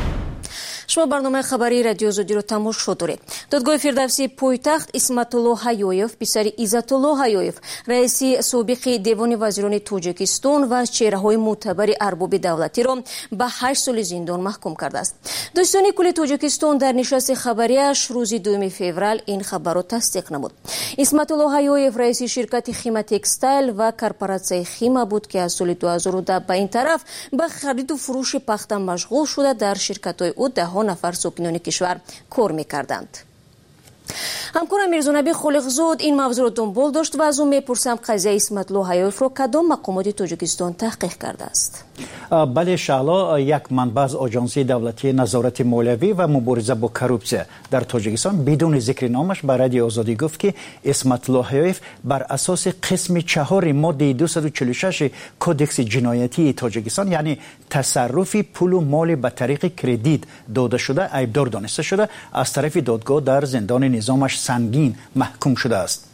شما برنامه خبری رادیو آزادی رو تماشا دارید. دادگاه فردوسی پایتخت اسمت‌الله حیویف پسر عزت‌الله حیویف رئیس سابق دیوان وزیران تاجیکستان و چهره‌های معتبر ارباب دولتی را به 8 سال زندان محکوم کرده است. دادستان کل تاجیکستان در نشست خبریش روز 2 فوریه این خبر را تصدیق نمود. اسمت‌الله حیویف رئیس شرکت خیمه تکستایل و کارپوراسیون خیمه بود که از سال 2010 به این طرف به خرید و فروش پخته مشغول شده در شرکت‌های او نفر ساکنان کشور کار می‌کردند. همکارم میرزانبی خالقزاد این موضوع را دنبال داشت و از او میپرسم قضیه اسمت‌الله حیویف را کدام مقامات تاجیکستان تحقیق کرده است؟ بله شعلا، یک منبع از آژانسی دولتی نظارت مالیوی و مبارزه با کروپسیون در تاجیکستان بدون ذکر نامش به رادیو آزادی گفت که اسمت‌الله حیویف بر اساس قسم 4 ماده 246 کدکس جنایتی تاجیکستان یعنی تصرف پول و مال به طریق کردیت داده شده عیبدار دانسته شده از طرف دادگاه در زندان نظامش سنگین محکوم شده است.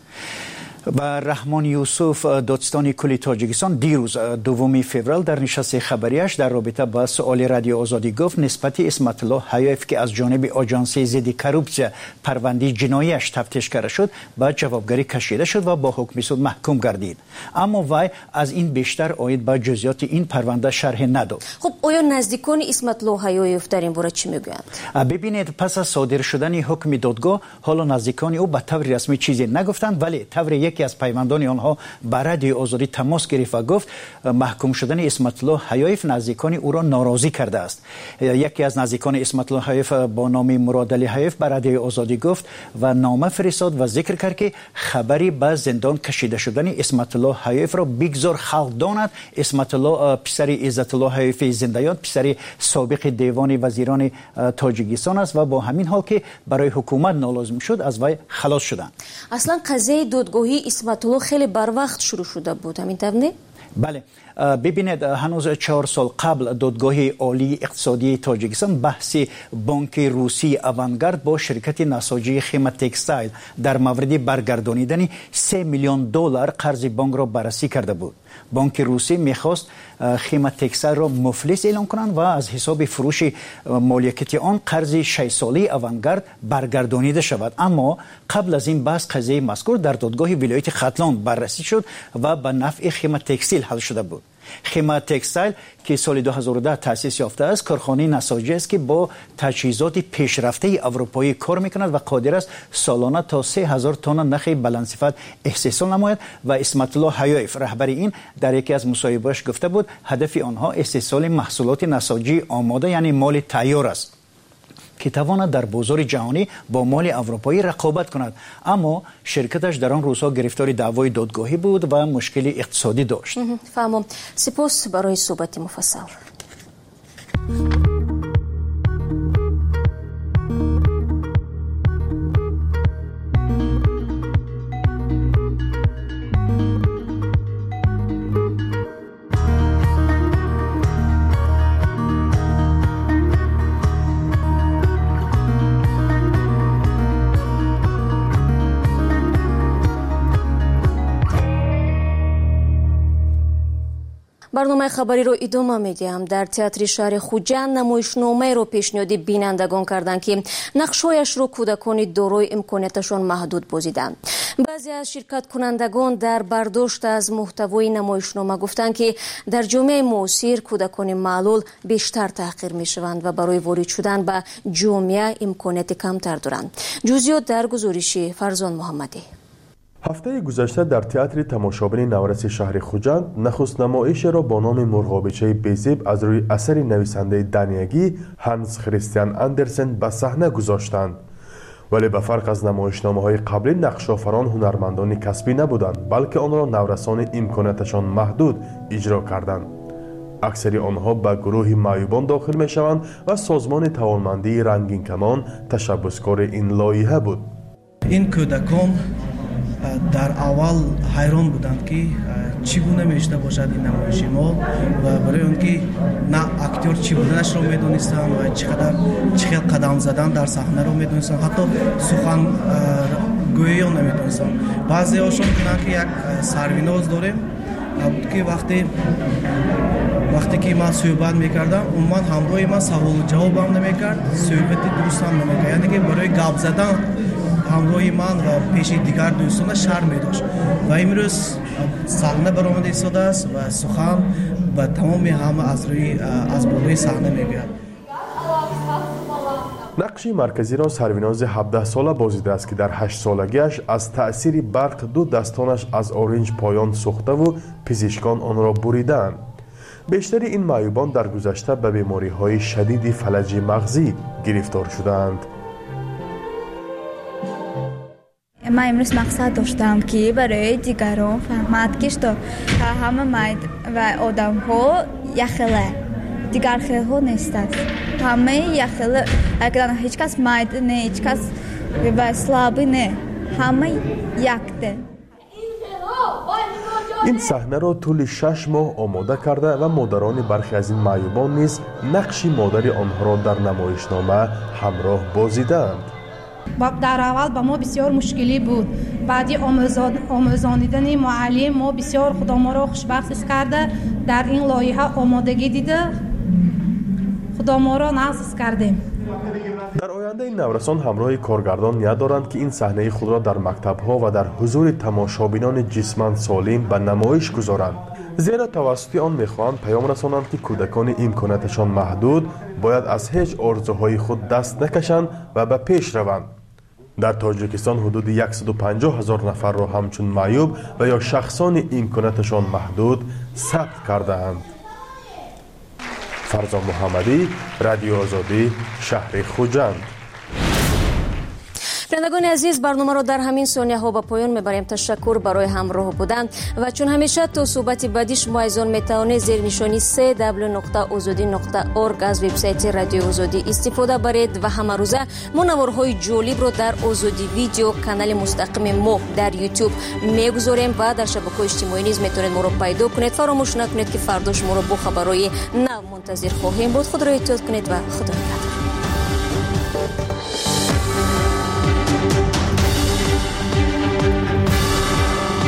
و رحمان یوسف دادستان کل تاجیکستان دیروز 2 فوریه در نشست خبریش در رابطه با سوال رادیو آزادی گفت نسبت اسمت‌الله حیویف که از جانب آژانس ضد کروپسیون پرونده جناییش تفتیش کرده شد به جوابگری کشیده شد و با حکم صادر محکوم گردید، اما وی از این بیشتر آید به جزئیات این پرونده شرح نداد. خب آیا نزدیکان اسمت‌الله حیویف در این باره چی میگویند؟ ببینید پس از صادر شدن حکم دادگاه حالا نزدیکان او به طور رسمی چیزی نگفتند، ولی طور یکی از پیوندان آنها به رادیو آزادی تماس گرفت و گفت محکوم شدن اسمت‌الله حیویف نزدیکان او را ناراضی کرده است. یکی از نزدیکان اسمت‌الله حیویف با نام مرادعلی حیویف به رادیو آزادی گفت و نامه فرستاد و ذکر کرد که خبری به زندان کشیده شدن اسمت‌الله حیویف را بگذار خلق داند. اسمت‌الله پسر عزت‌الله حیویف زندیات پسر سابق دیوان وزیران تاجیکستان است و با همین حال که برای حکومت نالازم شد از وی خلاص شدند. اصلا قضیه دادگاهی اسمت‌الله خیلی بر وقت شروع شده بود، همین طور؟ بله، ببینید هنوز 4 سال قبل دادگاه عالی اقتصادی تاجیکستان بحث بانک روسی اوانگارد با شرکت نساجی خیمه تکستایل در مورد برگردانیدن 3 میلیون دلار قرض بانک را بررسی کرده بود. بانک روسی میخواست خیمه تکستایل را مفلس اعلام کنند و از حساب فروش مالکیت آن قرض 6 ساله اوانگارد برگردانیده شود، اما قبل از این بحث قضیه مذکور در دادگاه ولایت ختلان بررسی شد و به نفع خیمه تکستایل حل شده بود. خیمه تکستایل که سال 2010 تأسیس یافته است کارخانه نساجی است که با تجهیزات پیشرفته اروپایی کار میکند و قادر است سالانه تا 3000 تن نخ بلندصفت استحصال نماید و اسمت الله حیایف رهبر این در یکی از مصاحبه‌اش گفته بود هدف آنها استحصال محصولات نساجی آماده یعنی مال تیار است که تواند در بازار جهانی با مال اروپایی رقابت کند اما شرکتش در آن روزها گرفتار دعوای دادگاهی بود و مشکل اقتصادی داشت. فهمم. سپاس برای صحبت مفصل. برنامه خبری رو ادامه میدیم. در تئاتر شهر خوجند نمایشنامه رو پیشنهادی بینندگان کردند که نقش‌هایش رو کودکان دارای امکاناتشان محدود بازیدند. بعضی از شرکت کنندگان در برداشت از محتوای نمایشنامه گفتند که در جامعه معاصر کودکان معلول بیشتر تحقیر میشوند و برای وارد شدن به جامعه امکانات کمتر دارند. جزئیات در گزارش فرزان محمدی. هفته گذشته در تئاتر تماشابین نورس شهر خوجند نخست نمایش را با نام مرغابچه بیزیب از روی اثر نویسنده دانیگی هانس کریستیان اندرسن به صحنه گذاشتند. ولی به فرق از نمایشنامه‌های قبلی نقش‌آفران هنرمندان کسبی نبودند بلکه آن را نورسان امکاناتشان محدود اجرا کردند. اکثر آنها به گروه معیوبان داخل می‌شوند و سازمان توانمندی رنگین کمان تشبسکار این لایحه بود. این کودکان در اول حیران بودند که چگونه میشده باشد این نمایش ما و برای آنکه نه اکتور چی بودنش را میدونستند و چقدر قدم زدن در صحنه را میدونستند حتی سخن گویی را نمیدونستند. بعضی هاشون که یک سرویناز داریم بود که وقتی که من صحبت میکردم اون من همراه من سوال و جواب هم نمیکرد صحبت درست هم نمیکرد یعنی که برای گپ زدن همراه من و پیش دیگر دوستان شرم می داشت و امروز صحنه برآمده ایستاده است و سخن به تمام همه از بالای صحنه می بیاد. نقش مرکزی را سرویناز 17 ساله بازیده است که در 8 سالگیش از تأثیر برق دو دستانش از اورنج پایان سوخته و پزشکان آن را بریدند. بیشتر این معیوبان در گذشته به بیماری‌های شدید فلج مغزی گرفتار شدند. من امروز مقصد داشتم که برای دیگران فهمد که همه مرد و آدم ها یخله دیگر خیلی ها نیستند همه یخله اگر هیچ کس مرد نه هیچ کس و سلابی نه همه یکته. این صحنه را طول 6 ماه آماده کرده و مادران برخی از این معیوبان نیز نقش مادر آنها را در نمایشنامه همراه بازیدند. در اول با ما بسیار مشکلی بود. بعدی آموزاندن معلم ما بسیار خدا ما را خوشبخت کرده. در این لایحه آمادگی دیده خدا ما را نصب کردیم. در آینده این نورسان همراه کارگردان نیت دارند که این صحنه خود را در مکتب‌ها و در حضور تماشابینان جسماند سالم به نمایش گذارند. زیرا توسط آن می‌خواهند پیام رسانند که کودکان امکاناتشان محدود باید از هیچ آرزوهای خود دست نکشند و به پیش روند. در تاجیکستان حدود 150,000 نفر را همچون معیوب و یا شخصان امکاناتشان محدود ثبت کرده‌اند. فرزان محمدی، رادیو آزادی، شهر خوجند. شنوندگان عزیز برنامه را در همین ثانیه ها به پایان میبریم. تشکر برای همراه بودن و چون همیشه تا صحبت بعدی شما ایزان میتوانید زیر نشانی www.azodi.org از وبسایت رادیو آزادی استفاده برید و همه روزه منورهای جالب رو در آزادی ویدیو کانال مستقیم ما در یوتیوب میگذاریم و در شبکه‌های اجتماعی نیز میتونید ما رو پیدا کنید. فراموش نکنید که فردا شما رو با خبرهای نو منتظر خواهیم بود. خود را احتیاط کنید و خدا نگهدار.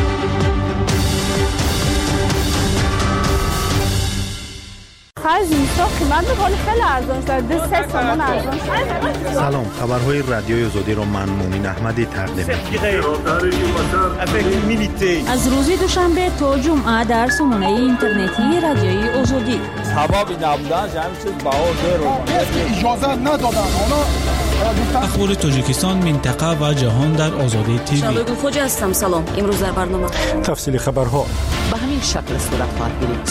Faz isso. بیشتر قیمت میکنه خیلی ارزان شده 3 تومن ارزان شده. سلام، خبرهای رادیوی آزادی را من مومن احمدی تقدیم می‌کنم. از روز دوشنبه تا جمعه در سامانه اینترنتی رادیوی آزادی. حبابی نبودن همین چیز باور رو اجازه ندادن. اخبار تاجیکستان، منطقه و جهان در آزادی تیوی. شبگو خوجا هستم. سلام. امروز در برنامه تفصیل خبرها به همین شکل صورت خواهد گرفت.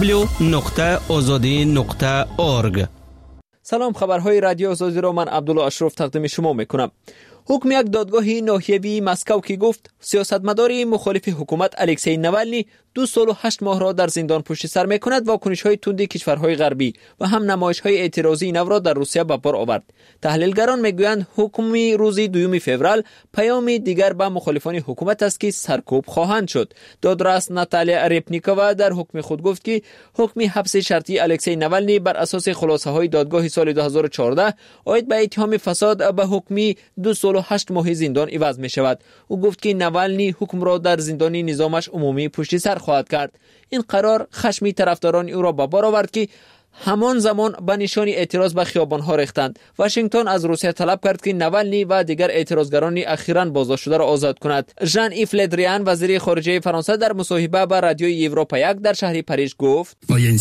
www.azadi.org. سلام، خبرهای رادیو آزادی را من عبدالله اشرف تقدیم شما میکنم. حکم یک دادگاه ناحیوی مسکو که گفت سیاستمدار مخالف حکومت الکسی نوالنی 2 سال و 8 ماه را در زندان پشت سر میکند. واکنش‌های تند کشورهای غربی و هم نمایش‌های اعتراضی نو را در روسیه به بار آورد. تحلیلگران میگویند حکم روز 2 فوریه پیام دیگر به مخالفان حکومت است که سرکوب خواهند شد. دادرس ناتالیا ریپنیکووا در حکم خود گفت که حکم حبس شرطی الکسی نوالنی بر اساس خلاصه‌های دادگاه سال 2014 عاید به اتهام فساد به حکم 2 سال و 8 ماه زندان عوض می شود. او گفت که نوالنی حکم را در زندان نظامش عمومی پشت سر خواهد کرد. این قرار خشمی طرفداران او را به بار آورد که همان زمان به نشان اعتراض به خیابان‌ها ریختند. واشنگتن از روسیه طلب کرد که نوالنی و دیگر اعتراضگران اخیراً بازداشت شده را آزاد کند. ژان ایف لدریان وزیر خارجه فرانسه در مصاحبه با رادیوی اروپا 1 در شهر پاریس گفت: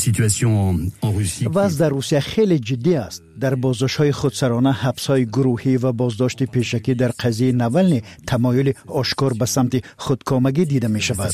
وضع در روسیه خیلی جدی است. در بازداشت‌های خودسرانه، حبس‌های گروهی و بازداشت پیشکی در قضیه نوالنی تمایل آشکار به سمت خودکامگی دیده می‌شود.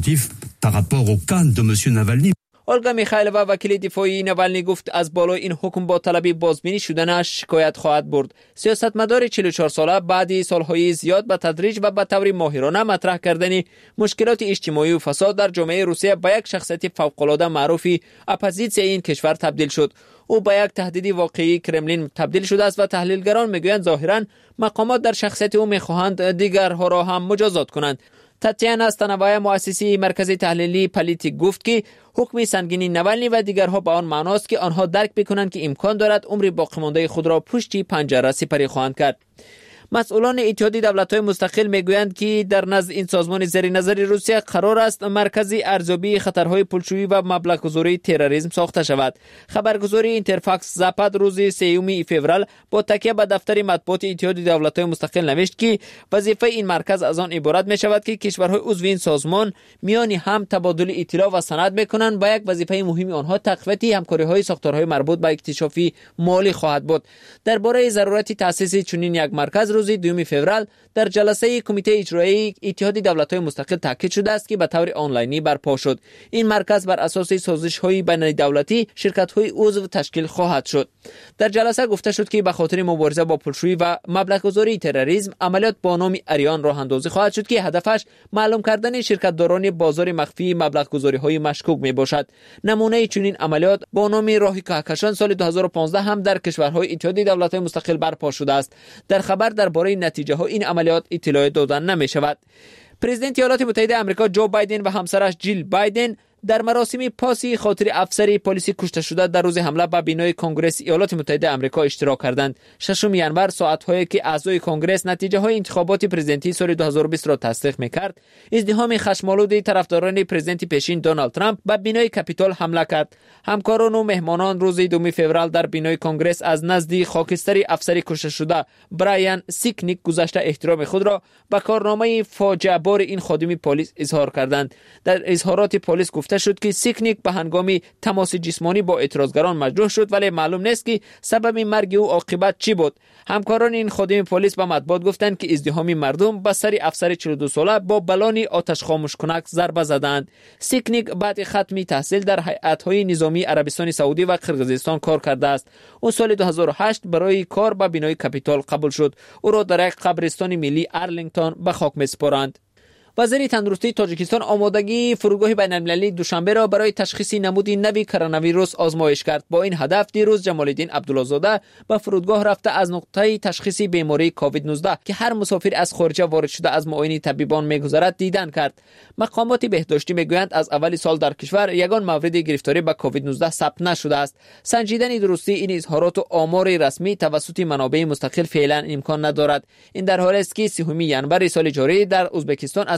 اولگا میخایلووا وکیل دفاعی نوالنی گفت از بالای این حکم با طلب بازبینی شدنش شکایت خواهد برد. سیاستمدار 44 ساله بعد سالهای زیاد به تدریج و به طور ماهرانه مطرح کردن مشکلات اجتماعی و فساد در جامعه روسیه به یک شخصیت فوق‌العاده معروفی اپوزیسیون این کشور تبدیل شد. او به یک تهدید واقعی کرملین تبدیل شده است و تحلیلگران میگویند ظاهراً مقامات در شخصیت او میخواهند دیگرها را هم مجازات کنند. تاتیانا استانوای مؤسسه مرکز تحلیلی پالیتیک گفت که حکم سنگینی نوالنی و دیگرها به آن معناست که آنها درک بکنند که امکان دارد عمر باقی مانده خود را پشت پنجره سپری خواهند کرد. مسئولان اتحاد دولت‌های مستقل میگویند که در نزد این سازمان زیر نظر روسیه قرار است مرکز ارزیابی خطرهای پولشویی و مبلغ‌گذاری تروریسم ساخته شود. خبرگزاری اینترفاکس زاپاد روز 3 فوریه با تکیه به دفتر مطبوعات اتحاد دولت‌های مستقل نوشت که وظیفه این مرکز از آن عبارت می‌شود که کشورهای عضو این سازمان میان هم تبادل اطلاع و سند می‌کنند. با یک وظیفه مهم آنها تقویت همکاری‌های ساختارهای مربوط به اکتشاف مالی خواهد بود. درباره ضرورت تأسیس چنین یک مرکز روز 2 فوریه در جلسه کمیته اجرایی اتحاد دولت‌های مستقل تاکید شده است که به طور آنلاینی برپا شد. این مرکز بر اساس سازش‌های بین‌الدولتی شرکت‌های عضو تشکیل خواهد شد. در جلسه گفته شد که به خاطر مبارزه با پولشویی و مبلغ‌گذاری تروریسم عملیات با نام اریان راه اندازی خواهد شد که هدفش معلوم کردن شرکت‌داران بازار مخفی مبلغ‌گذاری‌های مشکوک میباشد. نمونه چنین عملیات با نام راه کهکشان سال 2015 هم در کشورهای اتحاد دولت‌های مستقل برپا شده است. در خبر درباره نتیجه ها این عملیات اطلاع دادن نمی شود. پرزیدنت ایالات متحده آمریکا جو بایدن و همسرش جیل بایدن در مراسم پاسی خاطر افسر پلیسی کشته شده در روز حمله به بینای کنگره ایالات متحده آمریکا اشتراک کردند. 6 ژانویه ساعت‌هایی که اعضای کنگره نتیجه‌های انتخابات پرزیدنتی سال 2020 را تصدیق می‌کرد، ازدحام خشم‌آلود طرفداران پرزیدنت پیشین دونالد ترامپ به بینای کاپیتول حمله کرد. همکاران و مهمانان روز 2 فوریه در بینای کنگره از نزد خاکستر افسر کشته شده برایان سیکنیک گذشته احترام خود را به کارنامه فاجعه بار این خادم پلیس اظهار کردند. در اظهارات پلیس گفته شد که سیکنیک به هنگام تماس جسمانی با اعتراضگران مجروح شد ولی معلوم نیست که سبب مرگ او عاقبت چی بود. همکاران این خادم پلیس به مطبوعات گفتند که ازدحام مردم به سر افسر 42 ساله با بلان آتش خاموش کنک ضربه زدند. سیکنیک بعد ختم تحصیل در هیئت‌های نظامی عربستان سعودی و قرقیزستان کار کرده است. او سال 2008 برای کار به بینای کاپیتول قبول شد. او را در یک قبرستان ملی ارلینگتون به خاک می‌سپارند. وزیر تندرستی تاجیکستان آمادگی فرودگاه بین‌المللی دوشنبه را برای تشخیص نمود نوی کرونا ویروس آزمایش کرد. با این هدف دیروز جمال الدین عبدالله‌زاده به فرودگاه رفته از نقطه تشخیص بیماری کووید 19 که هر مسافر از خارج وارد شده از معاینه طبیبان می‌گذرد دیدن کرد. مقامات بهداشتی میگویند از اول سال در کشور یگان مورد گرفتاری به کووید 19 ثبت نشده است. سنجیدن درستی این اظهارات و آمار رسمی توسط منابع مستقل فعلا امکان ندارد. این در حالی است که 3 ژانویه سال جاری در ازبکستان از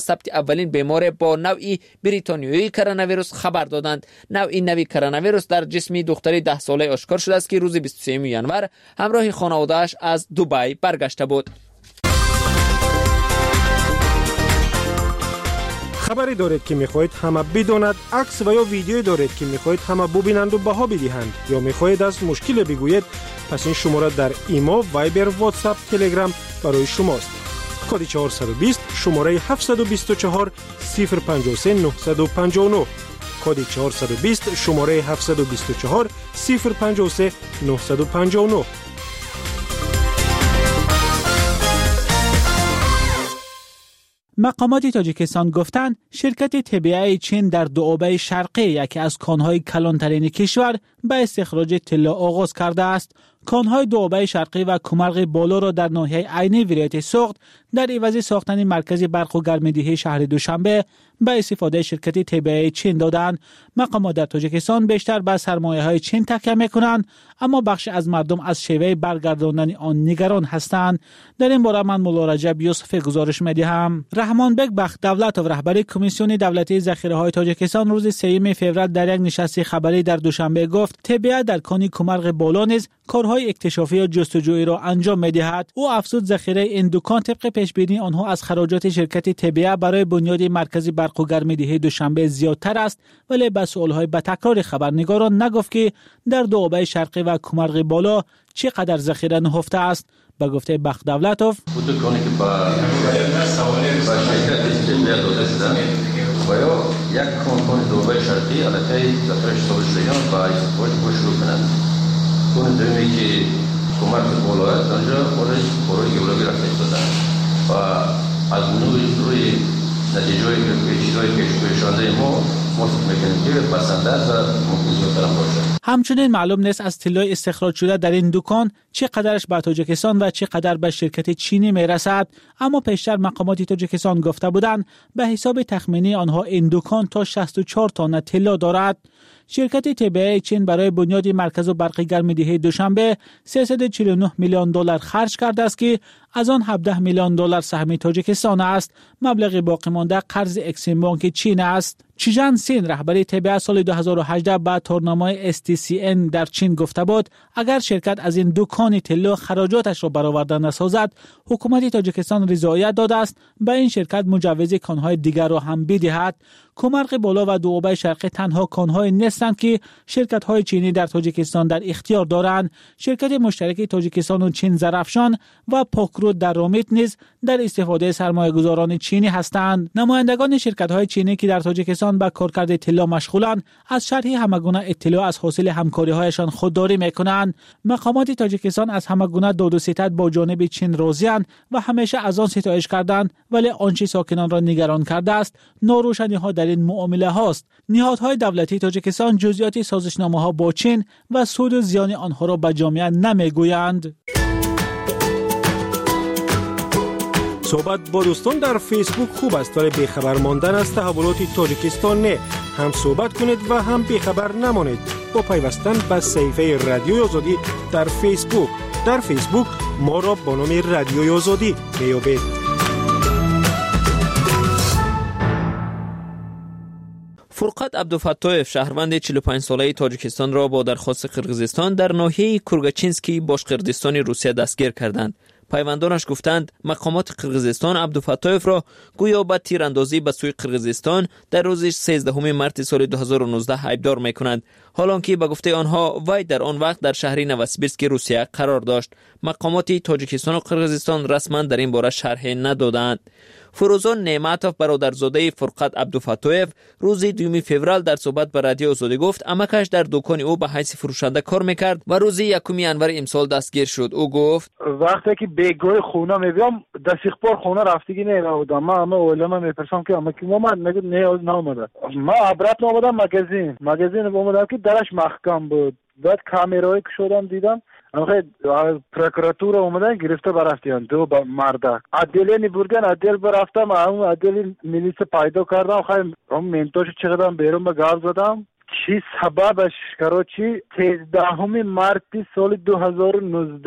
از ثبت اولین بیمار با نوع بریتانیایی کرونا ویروس خبر دادند. نوع نوی کرونا ویروس در جسم دختری 10 ساله آشکار شده است که روز 23 ژانویه همراه خانواده‌اش از دبی برگشته بود. خبری دارید که میخواهید همه بداند، عکس و یا ویدیویی دارید که میخواهید همه ببینند و بها بدهند یا میخواهید از مشکل بگویید، پس این شماره در ایما، وایبر، واتساپ، تلگرام برای شماست. کد 420 شماره 724 053 959 کد 420 شماره 724 053 959. مقامات تاجیکستان گفتند شرکت TBI چین در دوابه شرقی، یکی از کانهای کلانترین کشور، به استخراج طلا آغاز کرده است. کانهای دوابه شرقی و کمرغ بالا را در ناحیه عین ولایت سوخت در عوض ساختن مرکز برق و گرم‌دهی شهر دوشنبه به استفاده شرکت TBI چین دادند. مقامات در تاجیکستان بیشتر به سرمایه‌های چین تکیه می‌کنند، اما بخش از مردم از شیوه برگرداندن آن نگران هستند. در این باره من مولا رجب یوسف گزارش می‌دهم. رحمان بک بخت‌دولتوف رهبر کمیسیون دولتی ذخیره‌های تاجیکستان روز 3 فوریه در یک نشست خبری در دوشنبه گفت TBI در کان کمرغ بالا نیز کارهای اکتشافی و جستجویی را انجام می‌دهد. او افزود ذخیره این دکان طبق پیش‌بینی آنها از خراجات شرکت TBI برای بنیاد مرکز برق و گرم‌دهی دوشنبه زیادتر است، ولی به سوال‌های به تکرار خبرنگاران نگفت که در دوابه شرقی و کمرغ بالا چقدر ذخیره نهفته است. به گفته بخت‌دولتوف دکانی که با شرکت TBI داده شده و یا یک کان دوابه شرقی علاقه ذخیره سوزیان با استفاده شروع کنند. کان دومی که کمرغ بالا است آنجا برای گیولوژی رفت دادن و از روی نتیجه‌ای که پیش‌آمده ما می‌کنیم پسنده است و ممکن زیادتر باشه. همچنین معلوم نیست از طلای استخراج شده در این دکان چقدرش به تاجیکستان و چقدر به شرکت چینی میرسد، اما پیشتر مقامات تاجیکستان گفته بودند به حساب تخمینی آنها این دکان تا 64 تن طلا دارد. شرکت TBI چین برای بنیاد مرکز برق گرم‌دهی دوشنبه 349 میلیون دلار خرج کرده است که از آن 17 میلیون دلار سهم تاجیکستان است. مبلغ باقی مانده قرض اکسیم بانک چین است. چیجان سین رهبر TBI سال 2018 با تورنمای STCN در چین گفته بود اگر شرکت از این دکان طلا خراجاتش را برآورده نسازد، حکومت تاجیکستان رضایت داده است به این شرکت مجوز کانهای دیگر را هم بدهد. کمرغ بالا و دوابه شرقی تنها کانهای نیستند که شرکت‌های چینی در تاجیکستان در اختیار دارند. شرکت مشترک تاجیکستان و چین زرافشان و پاکرود در رامیت نیز در استفاده سرمایه‌گذاران چینی هستند. نمایندگان شرکت‌های چینی که در تاجیکستان به کارکرد طلا مشغولند از شرح همگونه اطلاع از حاصل همکاری‌هایشان خودداری می‌کنند. مقامات تاجیکستان از همگونه داد و ستد با جانب چین راضی‌اند و همیشه از آن ستایش کردند، ولی آنچه ساکنان را نگران کرده است ناروشنی‌ها در این معامله هاست. نهادهای دولتی تاجیکستان جزئیات سازشنامه‌ها با چین و سود و زیان آنها را به جامعه نمیگویند. صحبت با دوستان در فیسبوک خوب است، ولی بیخبر ماندن از تحولات تاجیکستان نه. هم صحبت کنید و هم بیخبر نمانید با پیوستن به صفحه رادیوی آزادی در فیسبوک. در فیسبوک ما را با نام رادیوی آزادی میابید. فرقت عبدالفتاح شهروند 45 ساله تاجیکستان را با درخواست قرقیزستان در ناحیه کورگاچینسکی باشقردستان روسیه دستگیر کردند. پیوندانش گفتند مقامات قرقیزستان عبدالفتاح را گویا به تیراندازی به سوی قرقیزستان در روز 13 مارس سال 2019 ایبدار می‌کنند، حالانکه به گفته آنها وی در آن وقت در شهر نوسیبیرسک روسیه قرار داشت. مقامات تاجیکستان و قرقیزستان رسما در این باره شرح ندادند. فروزان نعمتوف برادرزاده فرقت عبدالفتاح روز 2 فوریه در صحبت با رادیو آزادی گفت امکش در دکان او به حیث فروشنده کار میکرد و روز 1 ینور امسال دستگیر شد. او گفت وقتی که بیگوی خونه میبیم دستیخبار خونه رفتگی نیرودم، من همه اولما میپرسم که اما که من نگه نامده، من عبرت نامدم مگزین بامدم که درش محکم بود. بعد کامیرایی که شدم دیدم آخه پروکراتور اومدن گرفته برفتیان دو مرده عدلی بردن عدل برفتم اون عدلی میلیس پیدا کردم خیلی اون منتوش چقدر بیرون به گاز زدم. چی سببش کراچی 13 مارس سال 2019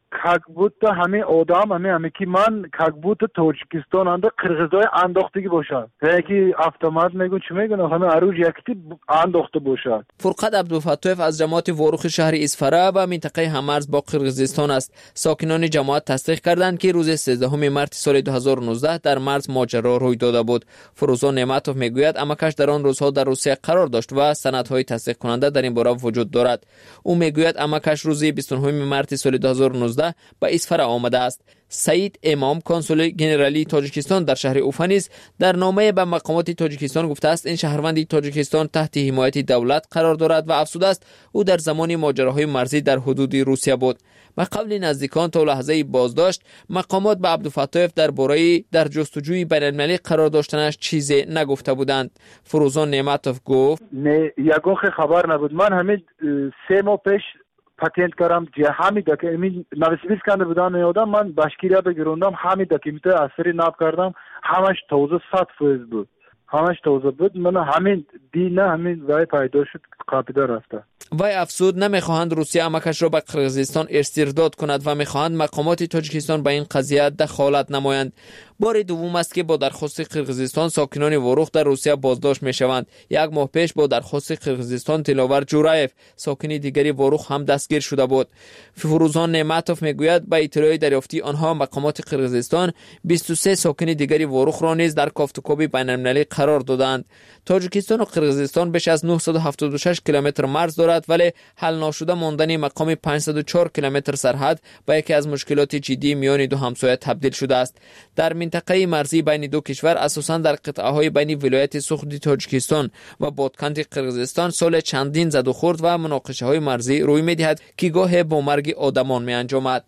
как будто ҳамин одам ҳамин ки ман как будто тоҷикистон анда қирғизои андохтагӣ бошад яки автомат мегӯ чӣ мегӯ ҳамин аруж якти андохта бошад. фурқат абдулфаттоев аз ҷамоати ворухи шаҳри Исфара ва минтақаи ҳамарз бо қирғизистон аст. сокинони ҷамоат тасдиқ карданд ки рӯзи 13 марти соли 2019 дар марз моҷаро рӯй дода буд. фурӯзон неъматов мегӯяд амакаш дар он рӯзҳо дар Русия қарор дошт ва санадҳои тасдиқкунанда дар ин бора вуҷуд дорад. ӯ мегӯяд амакаш рӯзи 29 марти соли 2019 ба Исфара омада است. سعید امام کنسول گنرالی تاجیکستان در شهر اوفا نیز در نامه به مقامات تاجیکستان گفته است این شهروند تاجیکستان تحت حمایت دولت قرار دارد و افزوده است او در زمان ماجراهای مرزی در حدود روسیه بود. به قول نزدیکان تا لحظه بازداشت مقامات به عبدالفتاح در جستجوی بین‌المللی قرار داشتنش چیزی نگفته بودند. فروزان نعمتوف گفت نه یگان خبر نبود. من همین 3 ماه پیش پاتنت کردم که همیدا که این نویسنیس کنده بودن یادم من باشکیریا بگیروندم همیدا که میته اثری ناب کردم همش توزه 100% بود. همش توزه بود. من همین دینه همین وای پیدا شد قابیده رفته. وای افسود نمیخواهند روسیه امکش را به قرغیزستان استرداد کند و میخواهند مقامات تاجیکستان به این قضیه دخالت نمایند. بار دوم است که با درخواست قرغیزستان ساکنان وروخ در روسیه بازداشت میشوند. 1 ماه پیش با درخواست قرغیزستان تلاور جورایف ساکن دیگری وروخ هم دستگیر شده بود. فروزان نعمتوف میگوید با اطلاع دریافتی آنها مقامات قرغیزستان 23 ساکن دیگری وروخ را نیز در کافتوکوب بین‌المللی قرار دادند. تاجیکستان و قرغیزستان بیش از 976 کیلومتر مرز دارد ولی حل ناشده ماندن مقام 504 کیلومتر سرحد به یکی از مشکلات جدی میان دو همسایه تبدیل شده است. در منطقه مرزی بین دو کشور اساساً در قطعه‌های بین ولایت سوخت تاجیکستان و بادکنک قرغیزستان سال چندین زد و خورد و مناقشه‌های مرزی روی می‌دهد که گاه با مرگ آدمان می‌انجامد.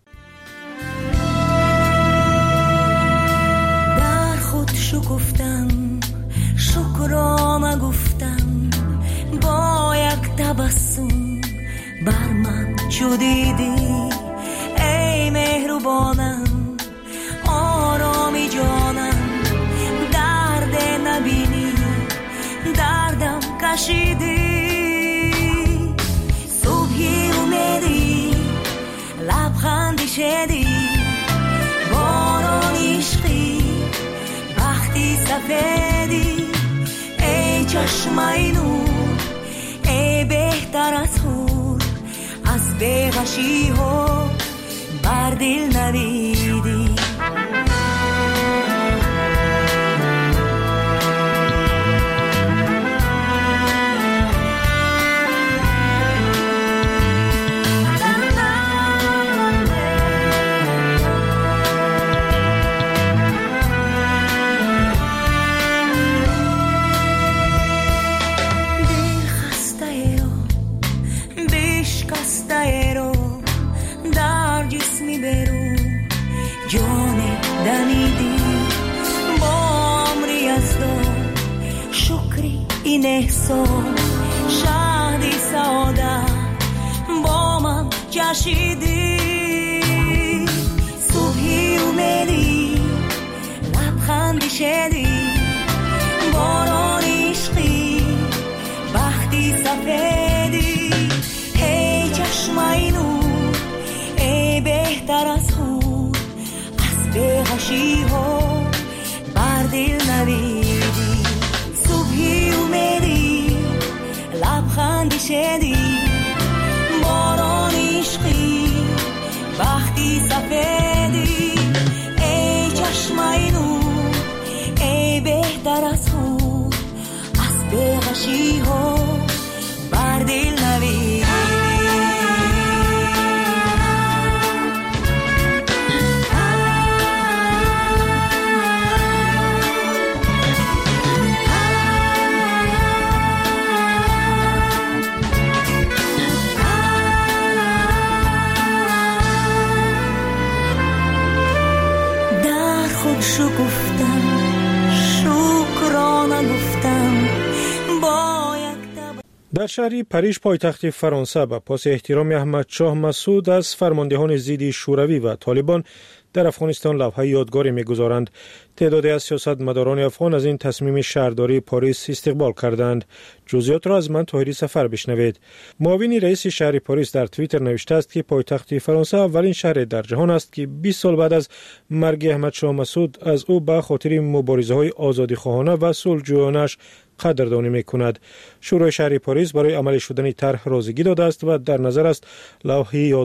در خود شکفتم شکرانه گفتم با یک تبسم بر من چو دیدی ای مهربانم آرامی جانم درد نبینی دردم کشیدی صبحی اومدی لبخندی شدی باران عشقی بختی سفیدی ای چشمای نور ای بهتر از هور از بیغشی ها بر دل نویدی این احسان شادی سعادت با من جشیدی صبحی اومدی لبخندی شدی باران عشقی بختی سفیدی ای چشمای نور ای بهتر از خور از بیغشی ها بر دل نویدی اومدی لبخندی شدی باران عشقی بختی سفیدی ای چشمای نور ای بهتر از خور از بیغشی ها بر دل نویدی در شهری پاریژ پایتخت فرانسه به پاس احترام احمد شاه مسعود از فرماندهان ضد شوروی و طالبان در افغانستان لوحه یادگاری می‌گذارند. تعدادی از سیاستمداران افغان از این تصمیم شهرداری پاریس استقبال کردند. جزئیات را از من طاهری سفر بشنوید. معاون رئیس شهر پاریس در توییتر نوشته است که پایتخت فرانسه اولین شهر در جهان است که 20 سال بعد از مرگ احمد شاه مسعود از او به خاطر مبارزه‌های آزادیخواهانه و صلح‌جویانه‌اش قدردانی می‌کند. شورای شهر پاریس برای عملی شدن طرح راضیگی داده است و در نظر است لوحه